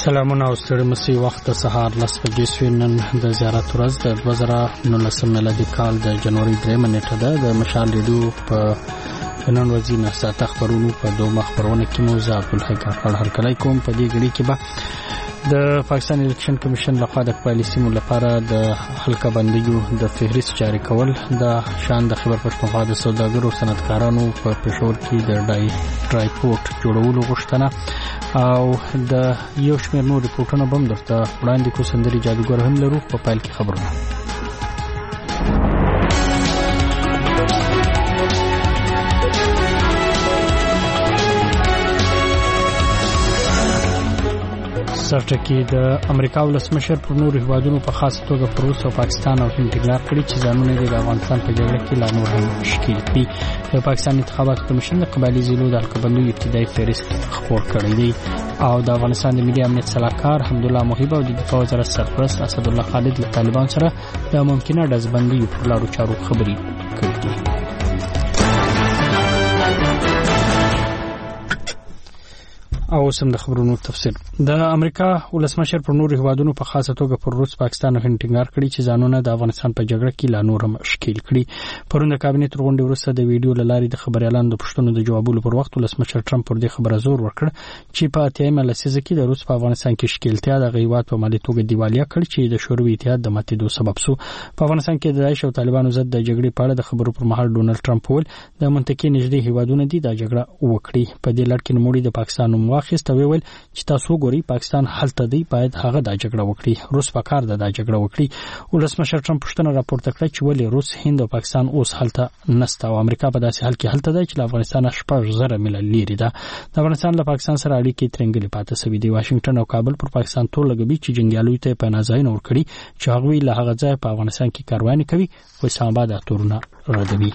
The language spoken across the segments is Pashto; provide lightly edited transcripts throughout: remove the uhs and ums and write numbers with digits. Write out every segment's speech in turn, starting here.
سلامونه او ستړي مسي وخت سهار لس بجې شوې. نن د زیارت ورځ د 2019 میلادي کال د جنوري 3 نیټه ده. د مشال ریډیو په نن ورځې نه ساته خبرونو په دوه خبرونه کې مو زه عبدالحی کاکړ هرکلی کوم. په دې غړي کې به د پاکستان الیکشن کمیشن لخوا د پالیسیمو لپاره د حلقه بندیو د فهرست جاری کول، د شان د خبر پښتونخوا د سوداګرو صنعتکارانو په پېښور کې د ډرایپورټ جوړولو غوښتنه او د یو شمېر نور ریپورټونه به هم درته وړاندې کو. سندري جادوګر هم لرو. په پیل کې خبرونه. سرټکی د امریکا ولسمشر پر نور هیوادونو په خاصه توګه پر روس او پاکستان او هند ټینګار کړی چې ځانونه د افغانستان په جګړه کې لا نور هم شکیل کړي. د پاکستان انتخاباتو کمیشن د قبایلی ضلعو د حلقه‌بندۍ ابتدایي فهرست خپور کړی دی او د افغانستان د ملي امنیت سلاکار حمدالله محب او د دفاع وزارت سرپرست اسدالله خالد له طالبان سره د ممکنه ډزبندۍ پر لارو چارو خبرې کړې دي. او سم د خبرونو تفصیل. د امریکا ولسمشر پر نور هیوادونو په خاصه توګه پر روس، پاکستان او هند ټینګار کړی چې ځانونه د افغانستان په جګړه کې لا نور هم شکیل کړي. پرون د کابینې تر غونډې وروسته د ویډیو له لارې د خبريالانو د پوښتنو د جوابولو پر وخت ولسمشر ټرمپ پر دې خبره زور ورکړ چې په اتیایم لسیزه کې د روس په افغانستان کې شکیلتیا د غیوات په مالي توګه دیوالیا کړ چې د شوروي اتحاد د ماتېدو سبب شو. په افغانستان کې د داعش او طالبانو ضد د جګړې په اړه د خبرو پر مهال ډونلډ ټرمپ وویل د منطقې نږدې هیوادونو دي دا جګړه وکړي. په دې لړ کې نوموړي د پاکستان نوم واخیست او ویل چې تاسو ګوري پاکستان حالت دی باید هغه د جګړه وکړي، روس په کار د جګړه وکړي. ولسمشر ټرمپ پوښتنه راپورته کړه چې ولې روس، هند او پاکستان اوس حالت نسته او امریکا په داسې حال کې حالت دی چې افغانستان 8,000 میل لري ده. د افغانستان له پاکستان سره اړیکې ترنګلې پاتې سوي دي. واشنگټن او کابل پر پاکستان ټول لګوي چې جنگیالو ته پناه ځای نه ورکړي چې هغه له هغه ځای په افغانستان کې کارواني کوي او اسلام آباد اتورونه ردوي.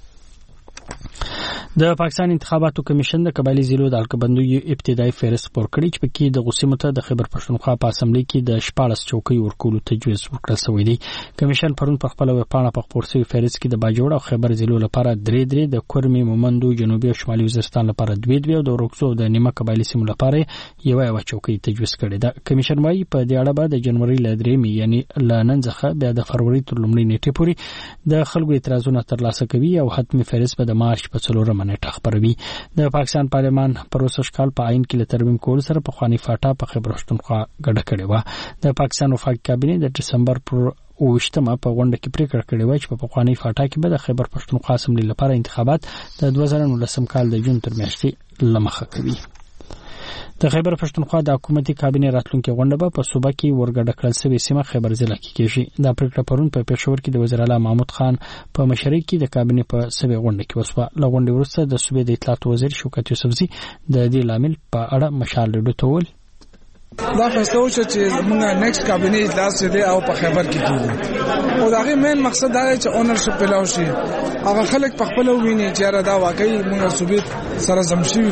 د پاکستان انتخاباتو کمیشن د قبایلی ضلعو د حلقه‌بندۍ ابتدایي فهرست خپور کړی چې پکې د غوسیمو ته د خیبر پښتونخوا په اسمبلی کې د 14 چوکۍ ورکولو تجویز ورکړل شوی دی. کمیشن پرون په خپل ویبپاڼه په خپور شوی فهرست کې د باجوړ او خیبر ضلعو لپاره 3 د کورمي، مومندو، جنوبي او شمالي وزیرستان لپاره 2 او د ورکزو او د نیمه قبایلی سیمو لپاره یو چوکۍ تجویز کړې ده. کمیشن وايي په دې اړه به د جنوري ل 3 یعنی ل نن څخه بیا د فروری تر لومړۍ نیټې پورې د خلکو اعتراضونه ترلاسه کوي او حتمي فهرست به د مارچ په 4 نیټه خبروي. د پاکستان پارلمان پروسه کال په عین کې له ترمیم کول سره په خواني فاټا په خیبر پښتونخوا ګډه کړې و. د پاکستان وفاقي کابینې د دسمبر پر 28 په غونډه کې پریکړه کړې و چې په خواني فاټا کې به د خیبر پښتونخوا اسمبلی لپاره انتخابات د 2019 کال د جون تر میاشتې لمخه کوي. د خیبر پښتونخوا د حکومتي کابینې راتلونکي غونډه به په صوبه کې ورګډه کړل شوې سیمه خیبر ضلع کې کېږي. دا پریکړه پرون په پېښور کې د وزیر اعلی محمود خان په مشرۍ کې د کابینې په سوي غونډه کې وسوه. له غونډې وروسته د صوبې د اطلاعات وزیر شوکت یوسفزي د دې لامل په اړه مشال ریډیو ته وویل دا فیصله وشوه چې موږ نیکسټ کابینې اجلاس دی او په خیبر کې کیږي او دا غي مین مقصد دا دی چې اونرشپ پلاو شي. هغه خلک په خپل ویني چې دا واقعي موږ صوبې سره زمشي.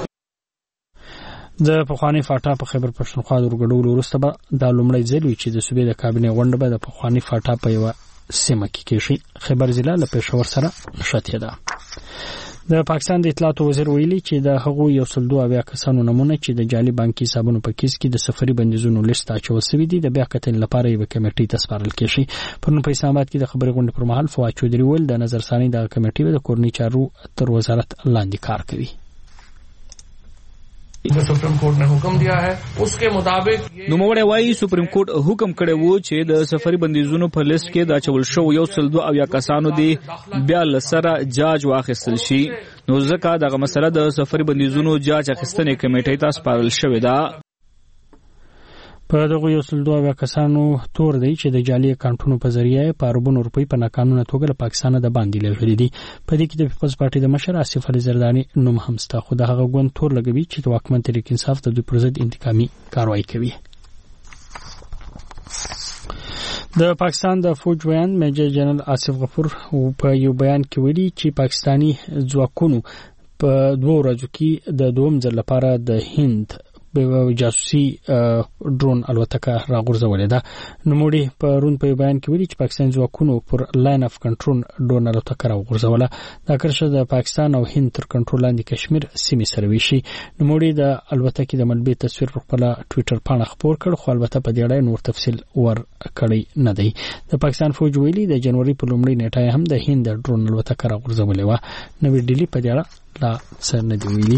د پخوانی فاټا په خیبر پښتونخوا د ورګډولو وروسته به د لومړی ځل وی چې د صوبې د کابینې غونډه به د پخوانی فاټا په یو سیمه کې کېږي. خیبر ضلع له پېښور سره نښتې ده. د پاکستان د اطلاعات وزیر ویلي چې د هغو 102 کسانو نمونه چې د جعلي بانکي حسابونو په کیس کې د سفري بندیزونو لیست اچول شوی دی د بیا کتنې لپاره یو کمیټې ته سپارل کېږي. پرون په اسلام آباد کې د خبري غونډې پر مهال فواد چودري ول د نظرثاني د کمیټې د کورنۍ چارو تر وزارت لاندې کار کوي. سپریم کورٹ نے حکم دیا ہے اس کے مطابق نوموړی وایي سپریم کورٹ حکم کړی وو چې د سفري بندیزونو په لیست کې د اچول شو 102 کسانو دی بیا لسره جاج واخیستل شي. نو ځکه دغه مسله د سفري بندیزونو جاج اخیستنې کمیټې ته سپارل شوې ده. په دغه 102 کسانو تور دی چې د جعلي اکاونټونو په ذریعہ په اربونو روپۍ په ناقانونه توګه له پاکستان د باندې لږلې دي. په دې کې د پیپلز پارټي د مشر آصف علي زرداني نوم هم ستا خو د هغه ګوند تور لګوي چې د واکمن تحریک انصاف د دوی پر ضد انتقامي کاروایی کوي. د پاکستان د فوج ویان میجر جنرال آصف غفور په یو بیان کې ویلي چې پاکستانی ځواکونو په 2 ورځو کې د دوم ځل لپاره د هند به جاسوسي ډرون الوتکه راغورځولې ده. نوموړي پرون په بیان کې ویلي چې پاکستان ځواکونو پر لاین اف کنټرول ډرون الوتکه راغورځوله. دا کرښه د پاکستان او هند تر کنټرول لاندې کشمیر سیمې سره ویشي. نوموړي د الوتکې د ملبې تصویر په خپل ټوئیټر پاڼه خپور کړ، خو البته په دې اړه نور تفصیل ورکړی نه دی. د پاکستان فوج ویلي د جنوري په لومړۍ نیټه هم د هند ډرون الوتکه راغورځولې و. نوې ډیلی په دې اړه لا څه نه دی ویلي.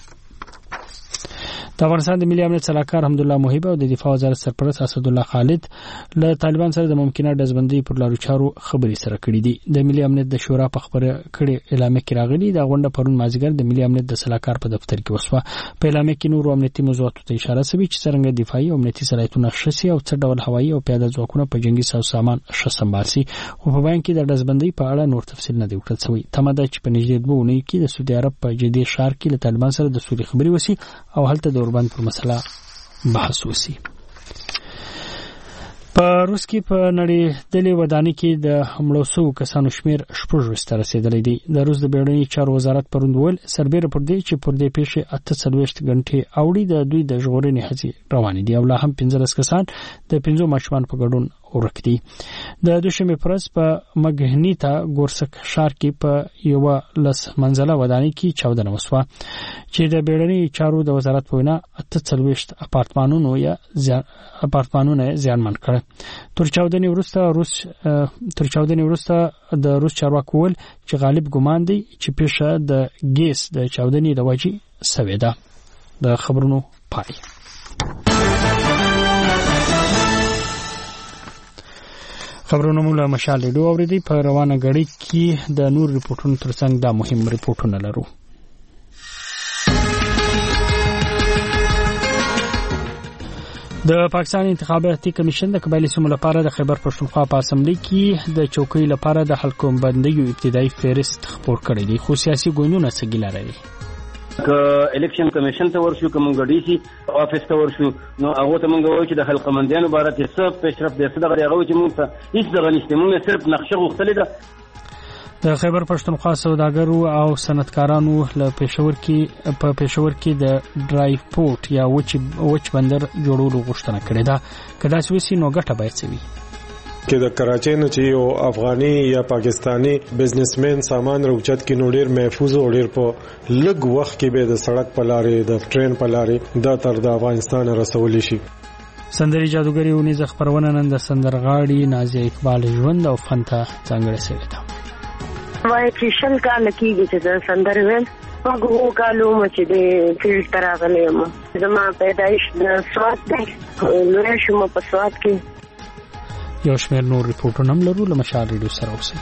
د افغانستان د ملي امنیت سلاکار حمدالله محب او د دفاع وزارت سرپرست اسد الله خالد له طالبان سره د ممکنه ډزبندۍ پر لارو چارو خبرې سره کړې دي. د ملي امنیت د شورا په خبره کړې اعلامیه کې راغلي د غونډه پرون مازیګر د ملي امنیت د سلاکار په دفتر کې وسوه. په اعلامیه کې نور امنیتي موضوعاتو ته اشاره شوې چې څنګه دفاعي او امنیتي صلاحیتونه شسي او څه ډول هوایي او پیاده ځواکونه په جنگي سامان شسمبال شي. خو په بیان کې د ډزبندۍ په اړه نور تفصیل نه دی ورکړل شوی. تمه ده چې په نږدې 2 اونۍ کې د سعودي عرب په جدي ښار کې له طالبان سره د سولې خبرې وشي او هلته د اوربند پر مسله بحث وشي. په روس کې په نړیدلې ودانۍ کې د مړو شوو کسانو شمیر 26 ته رسیدلی دی. د روس د بیړني چارو وزارت پرون ویل سربېره پر دې چې پر دې پیښې 48 غنټې اوړي د دوی د ژغورنې هڅې روانې دي او لا هم 15 کسان د 5 ماشومان په ګډون ورک دي. د دوشنبه پرس په مګهنیتا ګورسک ښار کې په یو لس منزله ودانۍ کې چاودنه وسوه چې د بیړني چارو د وزارت په وینا 48 اپارتمانونه زیانمن کړ. تر چاودنې وروسته د روس چارواکو ویل چې غالب ګمان دی چې پیښه د ګیس د چاودنې د وجې سوې ده. د خبرونو پای. خبرونه موږ له مشال ریډیو اوریدي. په روانه غړي کې د نور ریپورتونو ترڅنګ دا مهم ریپورتونه لرو. د پاکستان انتخاباتي کمیشن د قبایلی سیمو لپاره د خیبر پښتونخوا په اسمبلی کې د چوکۍ لپاره د حلقوم بندیو ابتدایي فهرست خپور کړی دی. خو سیاسي ګوندونه څه ګیله لري؟ که الیکشن کمیشن ته ورشو کوم غړي سي افیس ته ورشو نو هغه ته مونږ وایو چې د حلقه مندیانو بارت څه پیشرفت دي څه دغه هغه چې مونږ ته هیڅ دغه نشته. مونږ صرف نقشه غوښتلې ده. د خیبر پښتونخوا سوداګرو او صنعتکارانو له پېښور کې د ډرایو پورت یا وچ بندر جوړولو غوښتنه کړې ده. کله چې وسی نو ګټه باید څه وي کې د کراچۍ نه چې یو افغاني یا پاکستانی بزنسمن سامان روچت کې نو ډیر محفوظ او ډیر په لږ وخت کې به د سړک په لارې د ټرین په لارې د تر د افغانستان رسول شي. سندري جادوګری ونیز خبرونه نن د سندرغاړي نازیه اقبال ژوند او فن ته ځانګړې شوې ده. وای چې شل کال کېږي چې د سندرې ویل هغه کالو چې د فیلډ تر راغلم. زما پیدایش د سواد دی لوی شوم په سواد کې. یو شمېر نور ریپورټونه هم لرو. له مشال ریډیو سره اوسئ.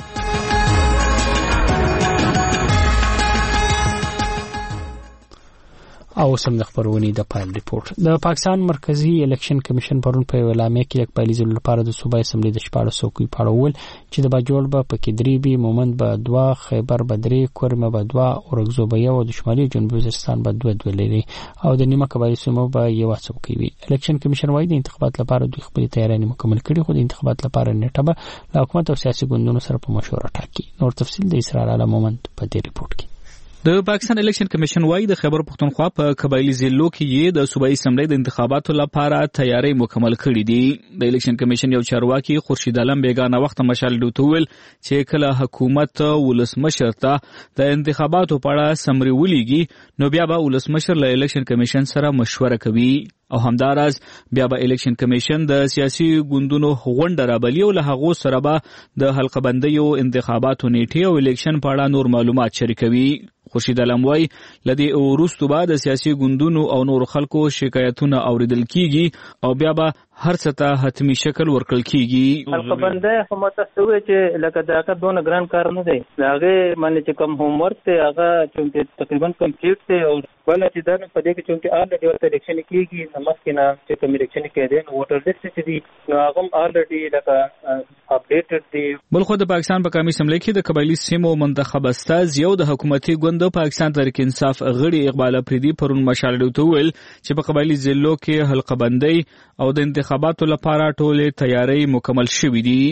او سم د خبرونې د پایل ریپورت. د پاکستان مرکزی الیکشن کمیشن پرون په اعلامیه کې یک پایلې ځل لپاره د صوبایي اسمبلی د 14 څوکۍ پاړول چې د باجوړ به پکې درې بي مومند به 2 خیبر بدرې کورمه به 2 اورګزو به یو د شمالي جنوب وزیرستان به 2 لري او د نیمه قبایلی سیمو به یو څوکۍ وي. الیکشن کمیشن وايي د انتخابات لپاره دوی خپل تیاری مکمل کړي خو د انتخابات لپاره نیټه به له حکومت او سیاسي ګوندونو سره په مشوره ټاکي. نور تفصیل د اسرار اعلی مومند په دې ریپورت کې. د پاکستان الیکشن کمیشن وايي د خیبر پښتونخوا په قبایلی ضلعو کې د صوبایي اسمبلی د انتخاباتو لپاره تیاری مکمل کړي دي. د الیکشن کمیشن یو چارواکي خورشید عالم بیگانه وخت مشال ډوتول چې کله حکومت ولسمشر ته د انتخاباتو په اړه سمري ولېږي نو بیا به ولسمشر له الیکشن کمیشن سره مشوره کوي او همداراز بیا به الیکشن کمیشن د سیاسي ګوندونو غونډه رابلي او له هغو سره به د حلقه بندیو انتخاباتو نیټه او الیکشن په اړه نور معلومات شریکوي. خورشید عالم وايي لدی وروسته بعد سیاسي ګوندونو او نور خلکو شکایتونه اوریدل کیږي او بیا به هر څه ته حتمی شکل ورکړل کیږي. حلقه بندي هم تاسو وایي چې لکه دا دونه ګران کار نه دی. هغه باندې چې کوم هوم ورک ته هغه چې تقریبا کمپلیټ دی او بل چې دا په دې کې چې آلریډي ورته الیکشن کیږي نمسکینه چې کوم الیکشن کېدی نو ووټر لیست چې دی هغه آلریډي لکه اپډیټډ دی. بلخو د پاکستان په قومي اسمبلی کې د قبایلی سیمو منتخب استاذ یو د حکومتي ګوند پاکستان تحریک انصاف غړي اقبال افریدي پرون مشال ډوتول چې په قبایلی ضلعو کې حلقه بندي او د انتخاباتو لپاره ټولې تیاری مکمل شوې دي.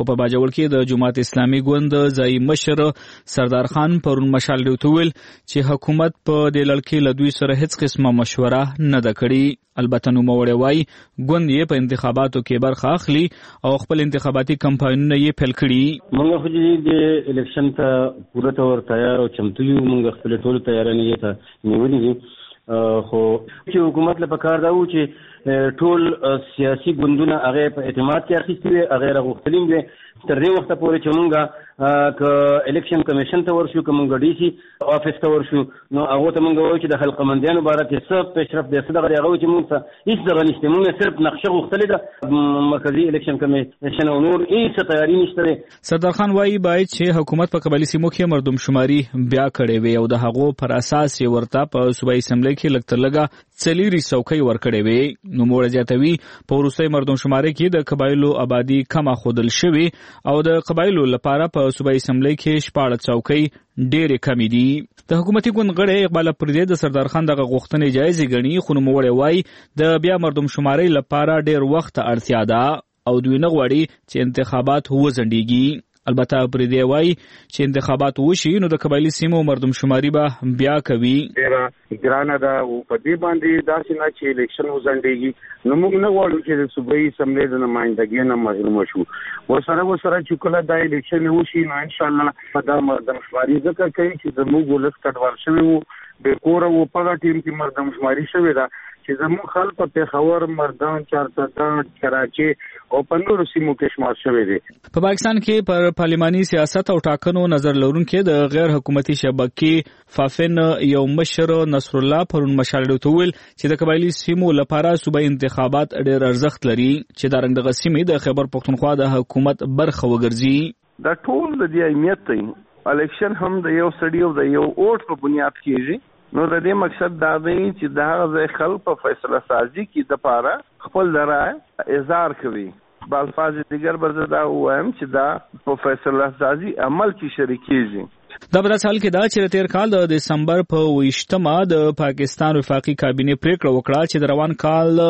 خو په باجوړ کې د جماعت اسلامي ګوند ځای مشر سردار خان پرون مشال ډیوټول چې حکومت په دې لړ کې له دوی سره هیڅ قسمه مشوره نه ده کړې. البته نو موړی وای ګوند یې په انتخاباتو کې برخه اخلي او خپل انتخاباتي کمپاینونه یې پیل کړي. موږ خو دې الیکشن ته پوره تور تیار او چمتو یو. موږ خپل ټول تیارانه یې ته نیولې دي. خو چې حکومت له پکار دا و چې ټول سیاسي ګوندونه هغه په اعتماد کې اخیستي وي، هغه راغوښتلي وي تر دې وخته پورې چې موږ که الیکشن کمیشن ته ورشو، که موږ ډي سي افیس ته ورشو، نو هغه ته موږ وایو چې د خلقمندیانو باره کې څه پیشرفت دی، څه دغه دی، هغه چې موږ ته هېڅ دغه نشته. موږ صرف نقشه غوښتلې ده، مرکزي الیکشن کمیشن او نور هېڅ تیاري نشته دی. سردار خان وایي باید چې حکومت په قبایلي سیمو کې مردمشماري بیا کړې وي او د هغو پر اساس یې ورته په صوبایي اسمبلۍ کې لږ تر لږه 40 څوکۍ ورکړې وي. نوموړی زیاتوي په وروستۍ مردمشمارۍ کې د قبایلو آبادي کمه ښودل شوې او د قبایلو لپاره په صوبایي اسمبلۍ کې 14 څوکۍ ډېرې کمې دي. د حکومتي ګوند غړی اقبال اپريدي د سردار خان دغه غوښتنې جایزې ګڼي، خو نوموړی وایي د بیا مردمشمارۍ لپاره ډېر وخت اړتیا ده او دوی نه غواړي چې انتخابات وځنډېږي. البته اپريدي وایي چې انتخابات وشي نو د قبایلي سیمو مردمشماري به بیا کوي. ډېره ګرانه ده او په دې باندې داسې نه چې الیکشن وځنډېږي. نو موږ نه غواړو چې د صوبایي اسمبلۍ د نمایندګۍ نه محروم شو. ورسره چې کله دا الیکشن وشي نو انشاءالله په دا مردمشماري ځکه کوي چې زموږ ولس کډوال شوی وو، بې کوره وو، په هغه ټیم کې مردمشماري شوې ده چې زموږ خلک په پېښور، مردان، چارسده، کراچۍ او په نورو سیمو کې شمار شوی دی. په پاکستان کې پر پارلماني سیاست او ټاکنو نظر لرونکي د غیر حکومتي شبکې فافن یو مشر نصر الله پرون مشال ډیوټول چې د قبایلي سیمو لپاره صوبایي انتخابات ډېر ارزښت لري چې دا رنګ دغه سیمې د خیبر پښتونخوا د حکومت برخه وګرځي. دا ټول د دې اهمیت دی. الیکشن هم د یو سړي او د یو اوټ په بنیاد کېږي. نو د دې مقصد دا دی چې د هغه ځای خلک په فیصله سازي کې د پاره خپل د رایې اظهار کوي. په الفاظ دیگر به زه دا ووایم چې دا په فیصله سازي عمل کې شریکېږي. دا په داسې حال کې ده چې تیر کال د دسمبر په 28مه د پاکستان وفاقي کابینې پریکړه وکړه چې د روان کال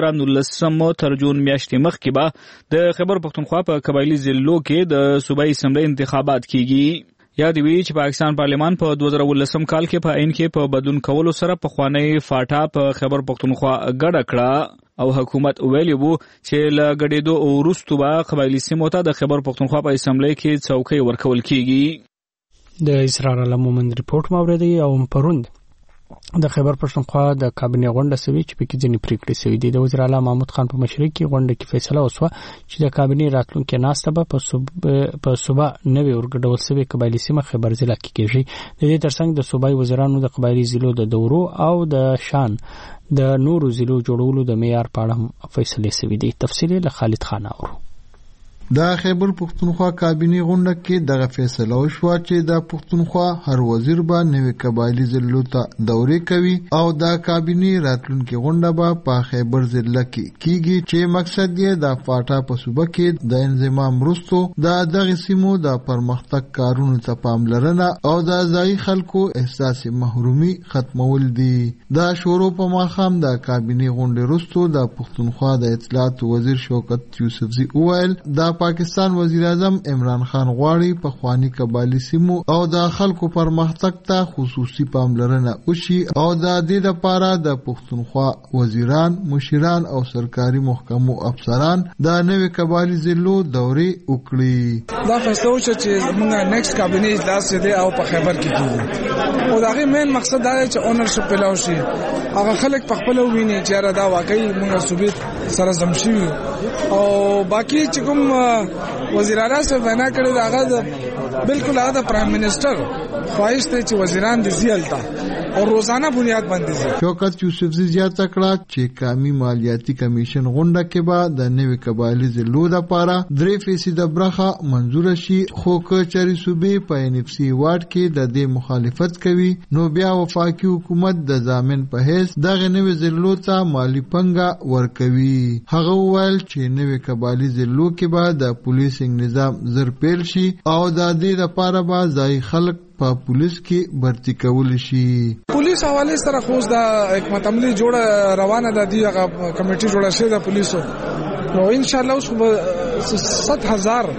2019 تر جون میاشتې مخکې به د خیبر پښتونخوا په قبایلي ضلعو کې د صوبایي اسمبلۍ انتخابات کیږي. یا دی وی چې پاکستان پارلمان په 2019 کال کې په عین کې په بدلون کولو سره په خوانی فاټا په خیبر پښتونخوا ګډه کړه او حکومت ویلی وو چې له ګډېدو وروسته به قبایلي سیمو ته د خیبر پښتونخوا په اسمبلۍ کې څوکۍ ورکول کیږي. د اسرار علمومن ریپورت موردی او پروند د خیبر پښتونخوا د کابینې غونډه سوي چې په کې ځینې پریکړې شوې دي. د وزیر اعلی محمود خان په مشرۍ کې غونډه کې فیصله وشوه چې د کابینې راتلونکي ناسته به په صوبه نوې ورګډول شوې قبایلي سیمه خیبر ضلع کې کېږي. د دې ترڅنګ د صوبایي وزیرانو د قبایلي ضلعو د دورو او د شان د نورو ضلعو جوړولو د معیار په اړه هم فیصلې شوې دي. تفصیل له خالد خان اورو. د خیبر پښتونخوا کابینې غونډه کې دغه فیصله وشوه چې د پښتونخوا هر وزیر به نوې قبایلي ضلعو ته دورې کوي او د کابینې راتلونکي غونډه به په خیبر ضلع کې کیږي چې مقصد یې د فاټا په صوبه کې د انضمام وروسته د دغه سیمو د پرمختګ کارونو ته پاملرنه او د ځایي خلکو احساس محرومي ختمول دي. د شورو په ماښام د کابینې غونډې وروسته د پښتونخوا د اطلاعات وزیر شوکت یوسفزي وویل د پاکستان وزیر اعظم عمران خان غواړي په خوانی قبایلي سیمو او د خلکو پرمختګ ته خصوصي پاملرنه وشي او د دې لپاره د پښتونخوا وزیران، مشران او سرکاري محکمو افسران د نوې قبایلي ضلعو دورې وکړي. دا فیصله وشوه چې موږ نیکسټ کابینې اجلاس دی او په خیبر کې کیږي او دا غي مین مقصد دا دی چې اونرشپ پلاو شي. هغه خلک په خپل ویني چې دا واقعي موږ صوبې سره زمشي او باقي چې کوم وزیر اعلی صاحب وینا کړې هغه بالکل هغه د پرایم منسٹر خواهش ته چې وزیران د زیالتا او روزانه بنیاد باندې دي. شوکت یوسفزي زیاته کړه چې قومي مالیاتي کمیشن غونډه کې به د نوې قبایلي ضلعو لپاره 3% برخه منزور شي، خو که چاري صوبې په NFC وارډ کې د دې مخالفت کوي نو بیا وفاقي حکومت د ضامن په حیث دغه نوې ضلعو ته مالی پنګه ورکوي. هغه وویل چې نوې قبایلي ضلعو کې به د پولیسینګ نظام زر پیل شي او د دې لپاره به ځای خلک په پولیس کې برتی کول شي. پولیس حواله سره خو د حکومت عملی جوړه روانه ده، دی هغه کمیټي جوړه شوه د پولیسو نو ان شاء الله اوس 70,000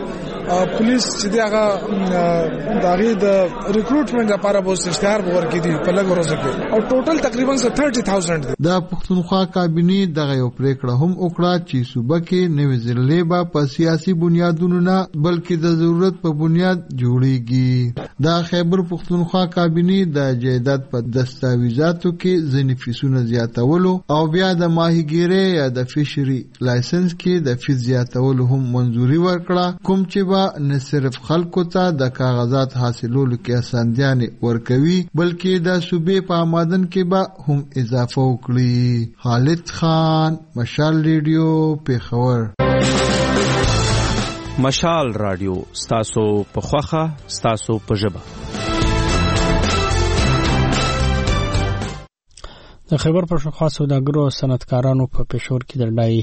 پولیس چې هغه داغي د ریکروټمنټ لپاره به اشتهار ورکړي دي په لږ ورځو کې او ټوټل تقریبا 30,000 دي. د پښتونخوا کابینه دغه یو پریکړه هم وکړه چې صوبه کې نوې ضلعې به په سیاسي بنیادونو نه بلکې د ضرورت په بنیاد جوړیږي. د خیبر پښتونخوا کابینه د جایداد په دستاویزاتو کې ځینې فیسونه زیاتولو او بیا د ماهیګیري یا د فیشري لایسنس کې د فیس زیاتولو هم منځوري ورکړه، کوم چې به نه صرف خلکو ته د کاغذات حاصلولو کې اسانتیاء ورکوي بلکې د صوبې په آمدن کې به هم اضافه وکړي. خالد خان، مشال ریډیو، پیښور. مشال رادیو، ستاسو په خوخه، ستاسو په ژبه. د خیبر پښتونخوا سوداګرو او صنعتکارانو په پېښور کې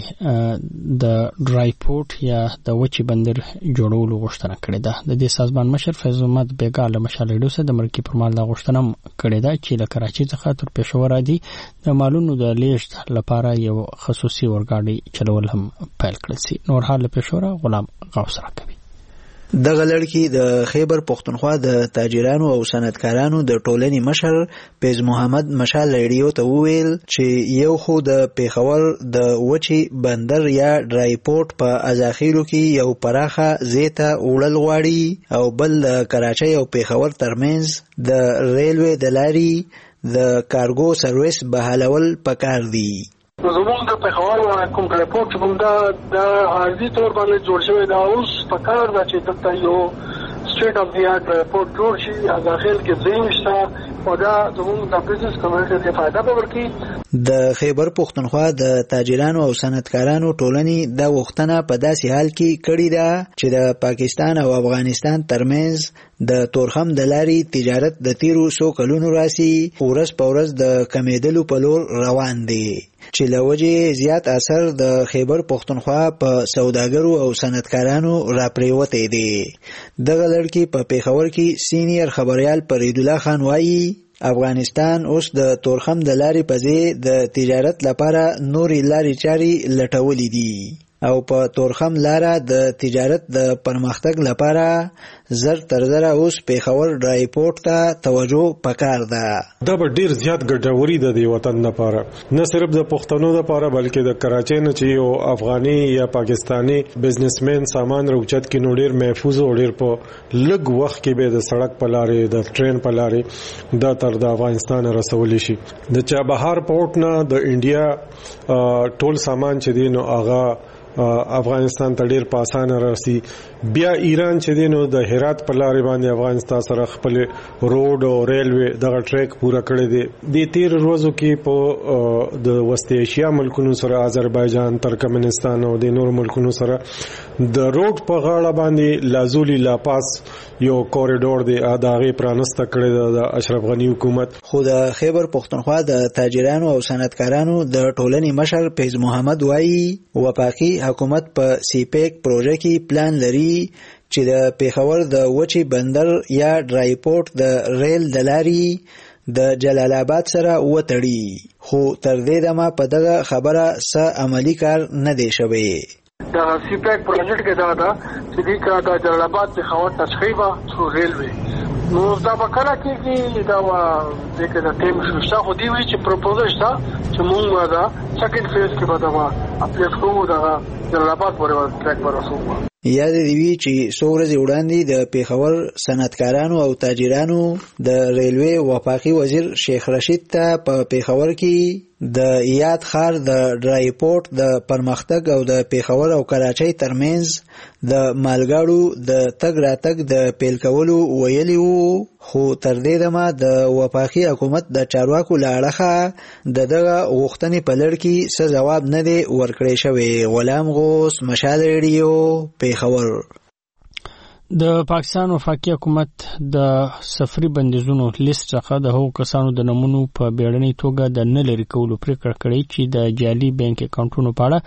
د ډرای پورټ یا د وچې بندر جوړولو غوښتنه کړې ده. د دې سازمان مشر فیض محمد بیګا له مشال ریډیو سره د مرکې پر مهال دا غوښتنه کړې ده چې له کراچۍ څخه تر پېښور راځي د مالونو د لیږد لپاره یو خصوصي اورګاډي چلول هم پیل کړل شي. نور حال له پېښور غلام غوث راکوي. دغه لړکی د خیبر پښتونخوا د تاجرانو او صنعتکارانو د ټولنې مشر فیض محمد مشال ریډیو ته وویل چې یو خو د پیښور د وچې بندر یا ډرای پورټ په ازاخیرو کې یو پراخه زیته وړل غواړي او بل د کراچۍ او پیښور ترمنځ د ریلوی د لارې د کارګو سرویس بحالول پکار دي. زموږ د پیښور کوم ریپورت کوم دا عارضي تور باندې جوړ شوی دا اوس په کار دا چې دلته یو سټریټ اف دی آرټ ریپورت جوړ شي داخل کې ځین شته او دا زموږ د بزنس کمیونټي ته فائدہ به ورکړي. د خیبر پښتونخوا د تاجرانو او صنعتکارانو ټولنې دا وختونه په داسې حال کې کړی ده چې د پاکستان او افغانستان ترمنځ د تورخم د لارې تجارت د تیرو 100 کلونو راسي ورځ په ورځ د کمیدلو په لور روان دی چې له وجې زیات اثر د خیبر پښتونخوا په سوداګرو او صنعتکارانو راپریوتی دی. دغه لړکی په پیښور کې سینیر خبريال فرید الله خان وایي افغانستان اوس د تورخم د لارې په ځای د تجارت لپاره نورې لارې چارې لټولې دي او په تورخم لاره د تجارت د پرمختګ لپاره زر تر زره اوس پیښور ډرای پورټ ته توجه پکار ده. دا به ډیر زیات ګټوري ده د وطن لپاره، نه صرف د پښتنو لپاره بلکې د کراچۍ نه چې یو افغاني یا پاکستانی بزنسمن سامان روچت کې نو ډیر محفوظ او ډیر په لږ وخت کې به د سړک په لارې د ټرین په لارې د تر د افغانستان رسول شي. د چابهار پورټ نه د انډیا ټول سامان چې دی نو هغه افغانستان ته ډیر په اسانه راسي. بیا ایران چې دی نو د هرات په لارې باندې افغانستان سره خپل روډ او ریلوی دغه ټریک پورا کړی دی. د تیر ورځو کې په د وسط ایشیا ملکونو سره آذربایجان، ترکمنستان او د نور ملکونو سره د روډ په غاړه باندې لازولی لاپاس یو کوریډور دی اداغه پرانسته کړی د اشرف غنی حکومت. خو د خیبر پښتونخوا د تاجرانو او صنعتکارانو د ټولنې مشر فیض محمد وایي وفاقي حکومت په سیپیک پروژه کې پلان لري چې د پیښور د وچې بندر یا ډرای پورټ د ریل د لارې د جلال آباد سره وتړي، خو تر دې دمه په دغه خبره څه عملی کار نه دی شوی. دا سیپیک پروژه کې دا چې د جلال آباد پیښور تشخیبه څو ریلوی نو دا به کله کېږي دا دغه د ټیم شوشته خو دی وی چې پروپوزل شته چې موږ دا سیکنډ فیز کې به دا اپډیټ کوو دا جلال آباد پورې ټریک ورسوو. یاد دی وی چې څو ورځې وړاندې د پیښور صنعتکارانو او تاجرانو د ریلوی وفاقي وزیر شیخ رشید ته په پیښور کې د یاد خار د ډرای پورټ د پرمختګ او د پیښور او کراچۍ ترمنځ د مالګاړو د تګ راتګ د پیل کولو ویلي وو، خو تر دې دمه د وفاقي حکومت د چارواکو له اړخه دغه غوښتنې په لړ کې څه ځواب نه دی ورکړی شوی. غلام غوث، مشال ریډیو، پیښور. د پاکستان وفاقي حکومت د سفري بندیزونو لیست څخه د هغو کسانو د نمونو په بیړنۍ توګه د نه لرې کولو پریکړه کړې چې د جعلي بانک اکاونټونو په اړه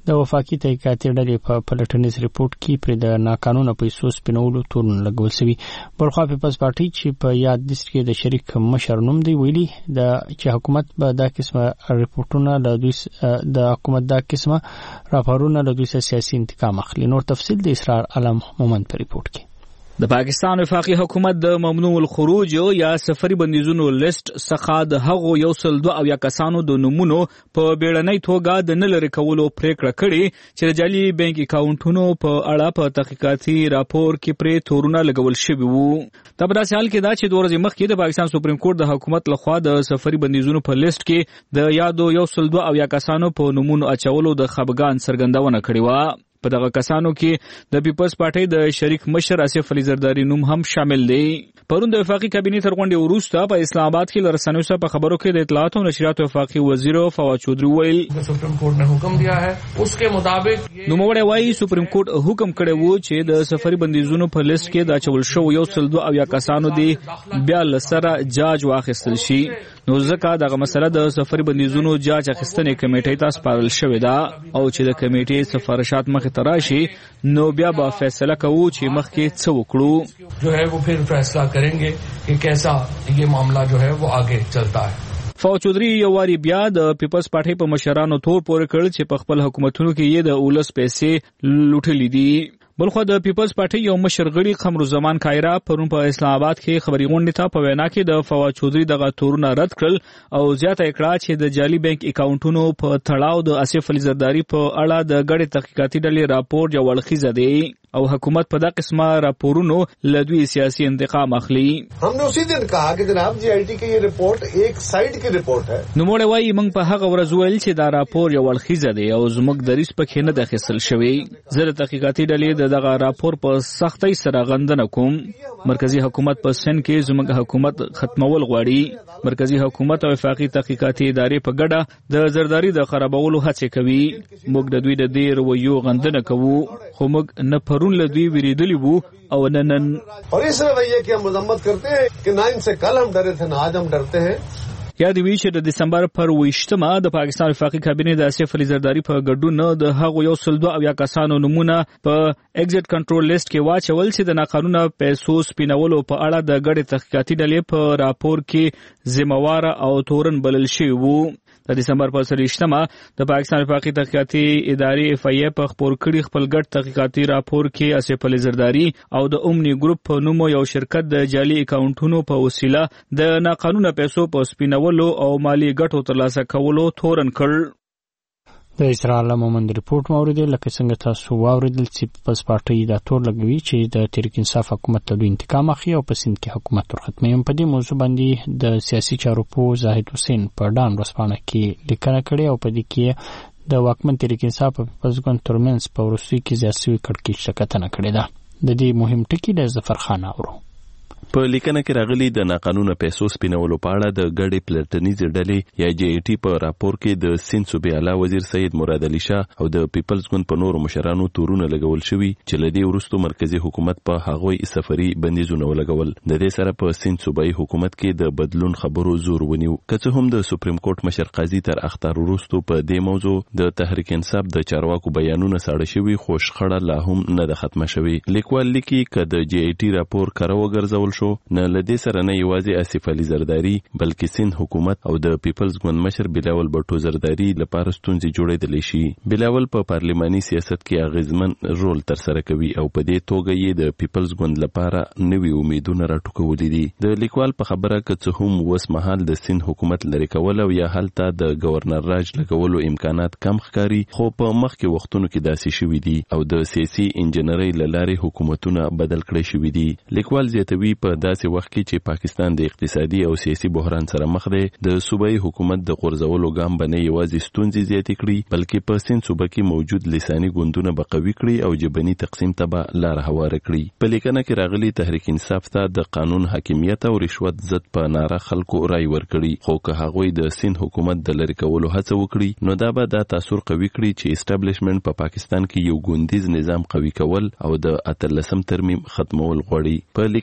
د وفاقي تحقیقاتي ډلې په پلټنیز ریپورت کې پر د ناقانونه پیسو سپینولو تورن لګول شوی. بلخوا پیپلز پارټي چې په یاد لیست کې د شریک مشر نوم دی ویلي چې حکومت به دا قسمه ریپورتونه له دوی د حکومت دا قسمه راپورونه له دوی سیاسي انتقام اخلي. نور تفصیل د اسرار علم مومند په ریپورت کې. د پاکستان وفاقي حکومت د ممنوع الخروج یا سفري بندیزونو لیست څخه د هغو 102 کسانو د نومونو په بیړنۍ توګه د نه لرې کولو پریکړه کړې چې د جعلي بانک اکاونټونو په اړه په تحقیقاتي راپور کې پرې تورونه لګول شوي وو. دا په داسې حال کې دا چې 2 ورځې مخکې د پاکستان سپریم کورټ د حکومت لخوا د سفري بندیزونو په لیست کې د یادو 102 کسانو په نومونو اچولو د خپګان څرګندونه کړې وه. په دغه کسانو کې د پیپلز پارټي د شریک مشر آصف علي زرداری نوم هم شامل دی. پرون د وفاقي کابینې تر غونډې وروسته په اسلام آباد کې لرسنیو سره په خبرو کې د اطلاعات او نشریات وفاقي وزیر فواد چودھری ویل سپریم کورټ نے حکم دیا ہے उसके मुताबिक نوموړی وایي سپریم کورټ حکم کړی وو چې د سفري بندیزونو په لیست کې د اچول شو 102 کسانو دی بیا لسره جاج واخیستل شي. نو ځکه دغه مسله د سفري بندیزونو جاج اخیستنې کمیټې ته سپارل شوې ده او چې د کمیټې سفارشات مخې ته راشي نو بیا به فیصله کوو چې مخکې څه وکړو. جو ہے وہ پھر فیصلہ کریں گے کہ کیسا یہ معاملہ جو ہے وہ آگے چلتا ہے. فواد چودھری یو واری بیا د پیپلز پارټي په مشرانو تور پورې کړ چې په خپل حکومتونو کې یې د اولس پیسې لوټلې دي. بلخو د پیپلز پارټي یو مشر غړي قمرالزمان کایرا پرون په اسلام آباد کې خبري غونډه ته په وینا کې د فواد چودھری دغه تورونه رد کړل او زیاته کړه چې د جعلي بانک اکاونټونو په تړاو د آصف علي زرداری په اړه د غړي تحقیقاتي ډلې راپور جوړ خیزه دی او حکومت په دا قسمه راپورونو لدوی سیاسي انتقام اخلي. हमने उसी दिन कहा कि जनाब जीआईटी की ये रिपोर्ट एक साइड की रिपोर्ट है. نو موږ وایي موږ په هغه ورځ ویل چې دا راپور یو ولخیزه دی او زموږ دریس پکې نه داخل شوی. زه د تحقیقاتي ډلې دغه راپور په سختۍ سره غندنه کوم. مرکزی حکومت په سن کې زموږ حکومت ختمول غواړي. مرکزی حکومت او وفاقي تحقیقاتي ادارې په ګډه د زرداری د خرابولو هڅه کوي. موږ د دوی د دې رویو غندنه کوو خو موږ نه پرون لدوی ویریدلی وو او نن اور اس رویے کی ہم مذمت کرتے ہیں کہ نہ ان سے کل ہم ڈرے تھے نہ آج ہم ڈرتے ہیں. یاد وی چې د دسمبر پر 28مه د پاکستان وفاقي کابینې د آصف علي زرداری په ګډون د هغو 102 کسانو نمونه په ایگزیټ کنټرول لیست کې واچول چې د ناقانونه پیسو سپینولو په اړه د غړي تحقیقاتي ډلې په راپور کې ذمہوار او تورن بلل شوی وو. د دسمبر په 28مه د پاکستان وفاقي تحقیقاتي ادارې اف ای په خبر کړي خپل ګډ تحقیقاتي راپور کې آصف علي زرداری او د اومني ګروپ په نوم یو شرکت د جعلي اکاونټونو په وسیله د ناقانونه پیسو په سپینولو او مالی ګټو ترلاسه کولو تورن کړ. د اسرائیل مومند ریپورت مورید لکه څنګه تاسو واوریدل چې پیپلز پارټي دا تور لګوي چې د تحریک انصاف حکومت ته دوی انتقام اخلي او په سند کې حکومت تر ختمي. په دې موضوع باندې د سیاسي چارو په زاهد حسین په ډان ورسپانه کې لیکنه کړې او په دې کې د واکمن تحریک انصاف په پیپلز ګوند ترمنځ په وروستي کې زیاتوي کړکېچ شکایتونه کړې ده. د دې مهم ټکی د ظفر خان اورو. په لیکنه کې راغلي د ناقانونه پیسو سپینولو په اړه د ګډې پلټنیز ډلې یا جی ای ټي په راپور کې د سند صوبې اعلی وزیر سید مراد علي شاه او د پیپلز ګوند په نورو مشرانو تورونه لګول شوي چې له دې وروسته مرکزی حکومت په هغوی سفري بندیزونه ولګول. د دې سره په سند صوبایي حکومت کې د بدلون خبرو زور ونیو. که څه هم د سپریم کورټ مشر قاضي تر اختر وروسته په دې موضوع د تحریک انصاف د چارواکو بیانونه ساړه شوي خو شخړه لا هم نه ده ختمه شوې. لیکوال لیکي که د جی ای ټي راپور کره وګرځول شو نه لدې سره نه یوازې آصف علي زرداری بلکې سند حکومت او د پیپلز ګوند مشر بلاول بټو زرداری لپاره ستونزې جوړېدلی شي. بلاول په پارلماني سیاست کې اغیزمن رول تر سره کوي او په دې توګه یې د پیپلز ګوند لپاره نوي امیدونه راټوکولي دي. د لیکوال په خبره که څه هم اوس مهال د سند حکومت لرې کول او یا هلته د گورنر راج لګولو امکانات کم ښکاري خو په مخکې وختونو کې داسې شوي دي او د سیاسي انجنیرۍ له لارې حکومتونه بدل کړی شوي دي. لیکوال زیاتوي په داسې وخت کې چې پاکستان د اقتصادي او سیاسي بحران سره مخ دی د صوبایي حکومت د غورځولو ګام به نه یوازې ستونزې زیاتې کړي بلکې په سند صوبه کې موجود لساني ګوندونه به قوي کړي او جبني تقسیم ته به لاره هواره کړي. په لیکنه کې راغلي تحریک انصاف ته د قانون حاکمیت او رشوت ضد په ناره خلکو رای ورکړي خو که هغوی د سند حکومت د لرې کولو هڅه وکړي نو دا به دا تاثیر قوي کړي چې اسټابلیشمنت په پاکستان کې یو ګوندیز نظام قوي کول او د 18 ترمیم ختمول غواړي. په لیکنه کې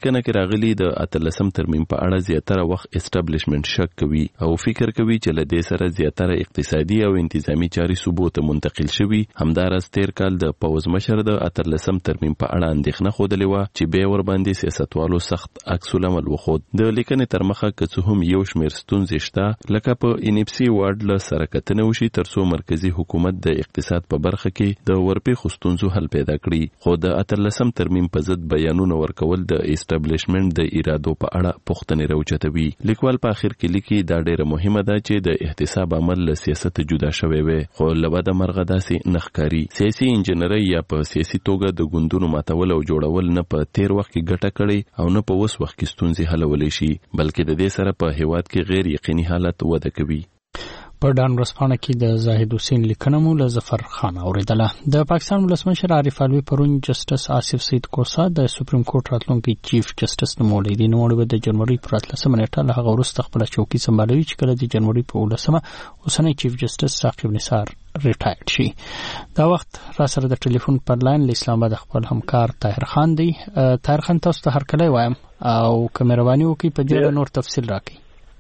راغلي د 13 ترمیم په اړه زیاتره وخت اسټابلیشمنت شک کوي او فکر کوي چې له دې سره زیاتره اقتصادي او انتظامی چاري صوبو ته منتقل شوي. همدارس تیر کال د پوز مشر د 13 ترمیم په اړه اندېښنه خوده و چې به ور باندې سیاستوالو سخت عکس العمل وخود. د لیکنې تر مخه که هم یو شمېر ستونزې شته لکه په NFC وارډ له سره کتنه وشي ترڅو مرکزی حکومت د اقتصاد په برخه کې د ورپېښو ستونزو حل پیدا کړي. خو د 13 ترمیم په ضد بیانونه ورکول د اسټابلیشمنت د ارادو په اړه پوښتنې راوچتوي. لیکوال په اخر کې لیکي دا ډېره مهمه ده چې د احتساب عمل له سیاست جدا شوی وي خو له بده مرغه داسې نخکاری. سیاسي انجنیری یا په سیاسي توګه د ګوندونو ماتول او جوړول نه په تیر وخت کې ګټه کړي او نه په اوس وخت کې ستونزې حلولی شي بلکې د دې سره په هیواد کې غیر یقیني حالت وده کوي. په ډان ورځپاڼه کې د زاهد حسین لیکنه مو له ظفر خان اوریدله. د پاکستان ولسمشر عارف علوي پرون جسټس آصف سید کوسا د سپریم کورټ راتلونکي چیف جسټس نومولی دی. نوموړی د جنوري پر 13 نیټه له هغه وروسته خپله چوکۍ سمبالوي چې کله د جنوري په 18 اوسنی چیف جسټس ثاقب نثار ریټایر شي. دا وخت را سره د ټلیفون پر لاین له اسلام آباد خپل همکار طاهر خان دی. طاهر خان تاسو ته هرکلی وایم او که مهرباني وکړئ په دې نور تفصیل راکړئ.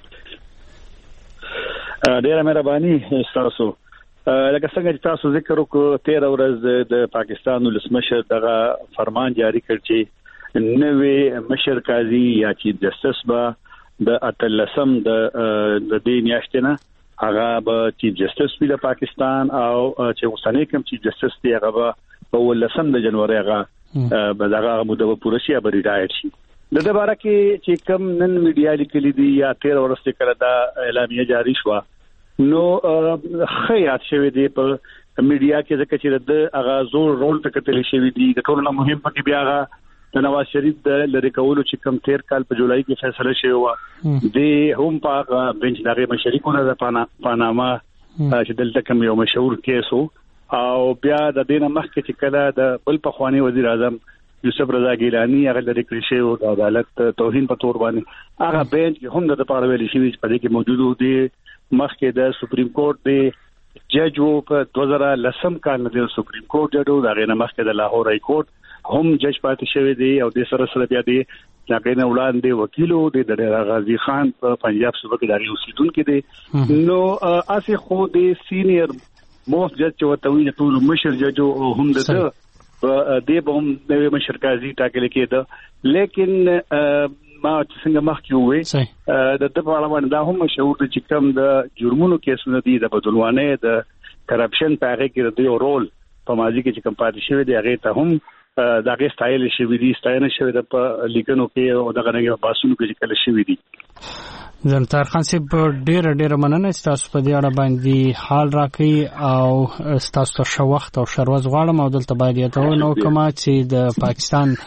ډیره مهرباني تاسو. لکه څنګه چې تاسو ذکر وکړو 13 ورځ د پاکستان ولسمشر دغه فرمان جاری کړ چې نوې مشر قاضي یا چیف جسټس به د 13 د دې میاشتې نه هغه به چیف جسټس وي د پاکستان او چې اوسنی کوم چیف جسټس دی هغه به په 18 د جنوري هغه به دغه مدته پوره شي به ریټایر شي. د دې باره کې چې کوم نن میډیا لیکلي دي یا 13 ورځې کله دا اعلامیه جاری شو نو خیات شوی دی په میډیا کې ځکه چې د هغه زور رول تکتل شوی دی. د ټولو مهم پکې بیا هغه د نواز شریف د لری کولو چې کوم 13 کال په جولای کې فیصله شوی و د هم په بنچ دغه مشرکونه د پاناما چې دلته کوم یو مشهور کیس او بیا د دینه مخکې چې کله د بل پخوانی وزیر اعظم یوسف رضا ګیلانی هغه لري کړی شی او د عدالت توهین په تور باندې هغه بنچ کې هم د لپاره ویل شي چې په دې کې موجود دي. مخکې د سپریم کورټ دی جج وو په 2010 کال د سپریم کورټ جج وو دا غینه مخکې د لاهور های کورټ هم جج پاتې شوی دی او د سره سره بیا دی هغه نه وړاندې وکیلو د غازی خان په پنجاب صوبه کې دغه اوسیدونکو دی. نو اسه خو د سینیئر موست جج چوتوي ټول مشر جج او هم د دې به هم د مشر قاضي ټاکل کېده لیکن ما څنګه مخکې وې د په اړه باندې دا هم مشهور دي چې کوم د جرمونو کیسونه دي د بدلوانه د کرپشن په هغه کې د یو رول په ماضي کې چې کوم پاتې شوی دی هغه ته هم دغه سټایل شوی دی ستاینه شوی د په لیکنو کې او دغه نه باسونو کې کله شوی دی. زنتار خان صاحب ډېر مننه تاسو په دې اړه باندې حال راکړي او تاسو ته شو وخت او شروز غواړم او دلته باید یادونه نو کومه چې د پاکستان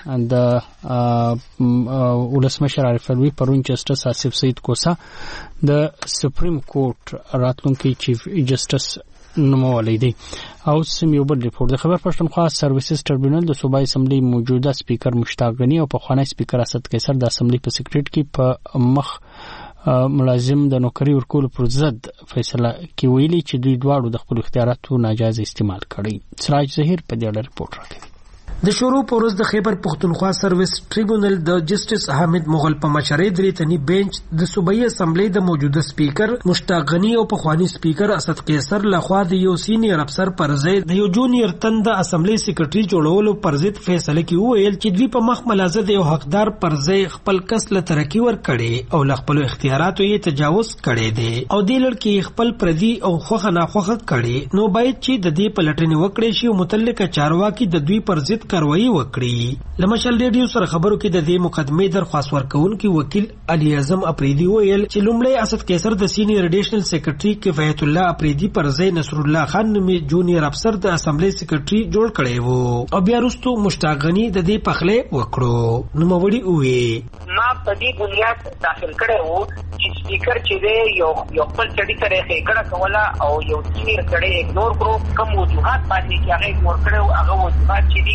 د ولسمشر عارف علوي پرون جسټس آصف سید کوسا د سپریم کورټ راتلونکي چیف جسټس نومولی دی. او سم یو بل ریپورت د خبر پښتونخوا سرویسز ټربیونل د صوبایي اسمبلی موجوده سپیکر مشتاق غنی او پخوانی سپیکر اسد قیصر د اسمبلی په سیکریټ کې په مخ ملازم د نوکری ورکول پر ضد فیصله کې ویلي چې دوی دواړو د خپل اختیاراتو ناجایز استعمال کړي. سراج ظهیر په دې اړه ریپورت راکړي. د شروع پورز د خیبر پختونخوا سرویس ټریبونل د جسټس حامد مغل په مشرۍ درې تنی بنچ د صوبایي اسمبلی د موجوده سپیکر مشتاق غنی او پخوانی سپیکر اسد قیصر لخوا د یو سینیئر افسر پر ضد د یو جونیئر تن د اسمبلی سیکریټری جوړولو پر ضد فیصله کې ویل چې دوی په مخ ملازه د یو حقدار پر ضد خپل کس له ترقی ور کړي او ل خپل اختیاراتو یې تجاوز کړي دي او د لړکی خپل پردي او خوخه ناخوخه کړي نو باید چې د دې پلټنې وکړي شي او متعلقه چارواکي د دوی پر ضد کاروایی وکړي. لمشل ریډیو سره خبرو کې د دې مقدمې درخواست ورکوونکي وکیل علي اعظم اپریدي ویل چې لومړی اسد قیصر د سینیئر ایډیشنل سیکریټری کفایت الله اپریدي پر ځای نصر الله خان نومي جونیئر افسر د اسمبلی سیکریټری جوړ کړی وو او بیا وروسته مشتاق غنی د دې پخله وکړو. نو موري وی ما په دې بنیاد داخل کړو چې سپیکر چې دی یو خپل چړي سره ښېګړه کوله او یو سینیئر سره اګنور کړو کوم وجوهات باندې چې هغه ور کړو هغه وجوهات چې دي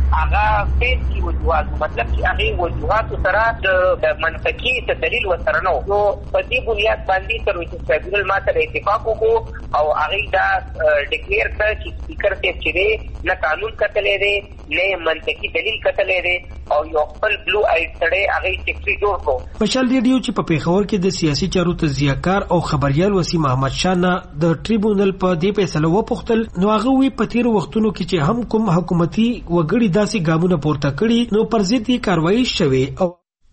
هغه فیس کی وجوهات مطلب چې هغه وجوهات سره د منطقي دلیل وسره نو په دې بنیاد باندې سرویس ټریبیونل ماته اتفاق وکړو او هغه دا ډیکلیئر کړ چې سپیکر ته چې نه قانون کتلې دی نه منطقي دلیل کتلې دی او یو خپل بلو آیډ سره هغه سیکریټری جوړ کړو. مشال ریډیو چې په پیښور کې د سیاسي چارو تجزیه‌کار او خبريال وسیم احمد شاه نه د ټریبیونل په دې فیصله وپوښتل نو هغه وی په تیر وختونو کې چې هم کوم حکومتي وګړي داسې ګامونه پورته کړي نو پر ضد یې کاروایی شوه. او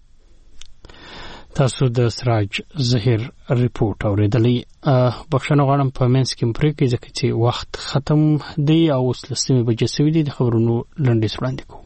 تاسو د سراج ظهیر ریپورت اوریدلی. بخښنه غواړم په منځ کې مپرې کې ځکه چې وخت ختم دی او اوس لسمه بجې شوې دي. د خبرونو لنډیز وړاندې کوو.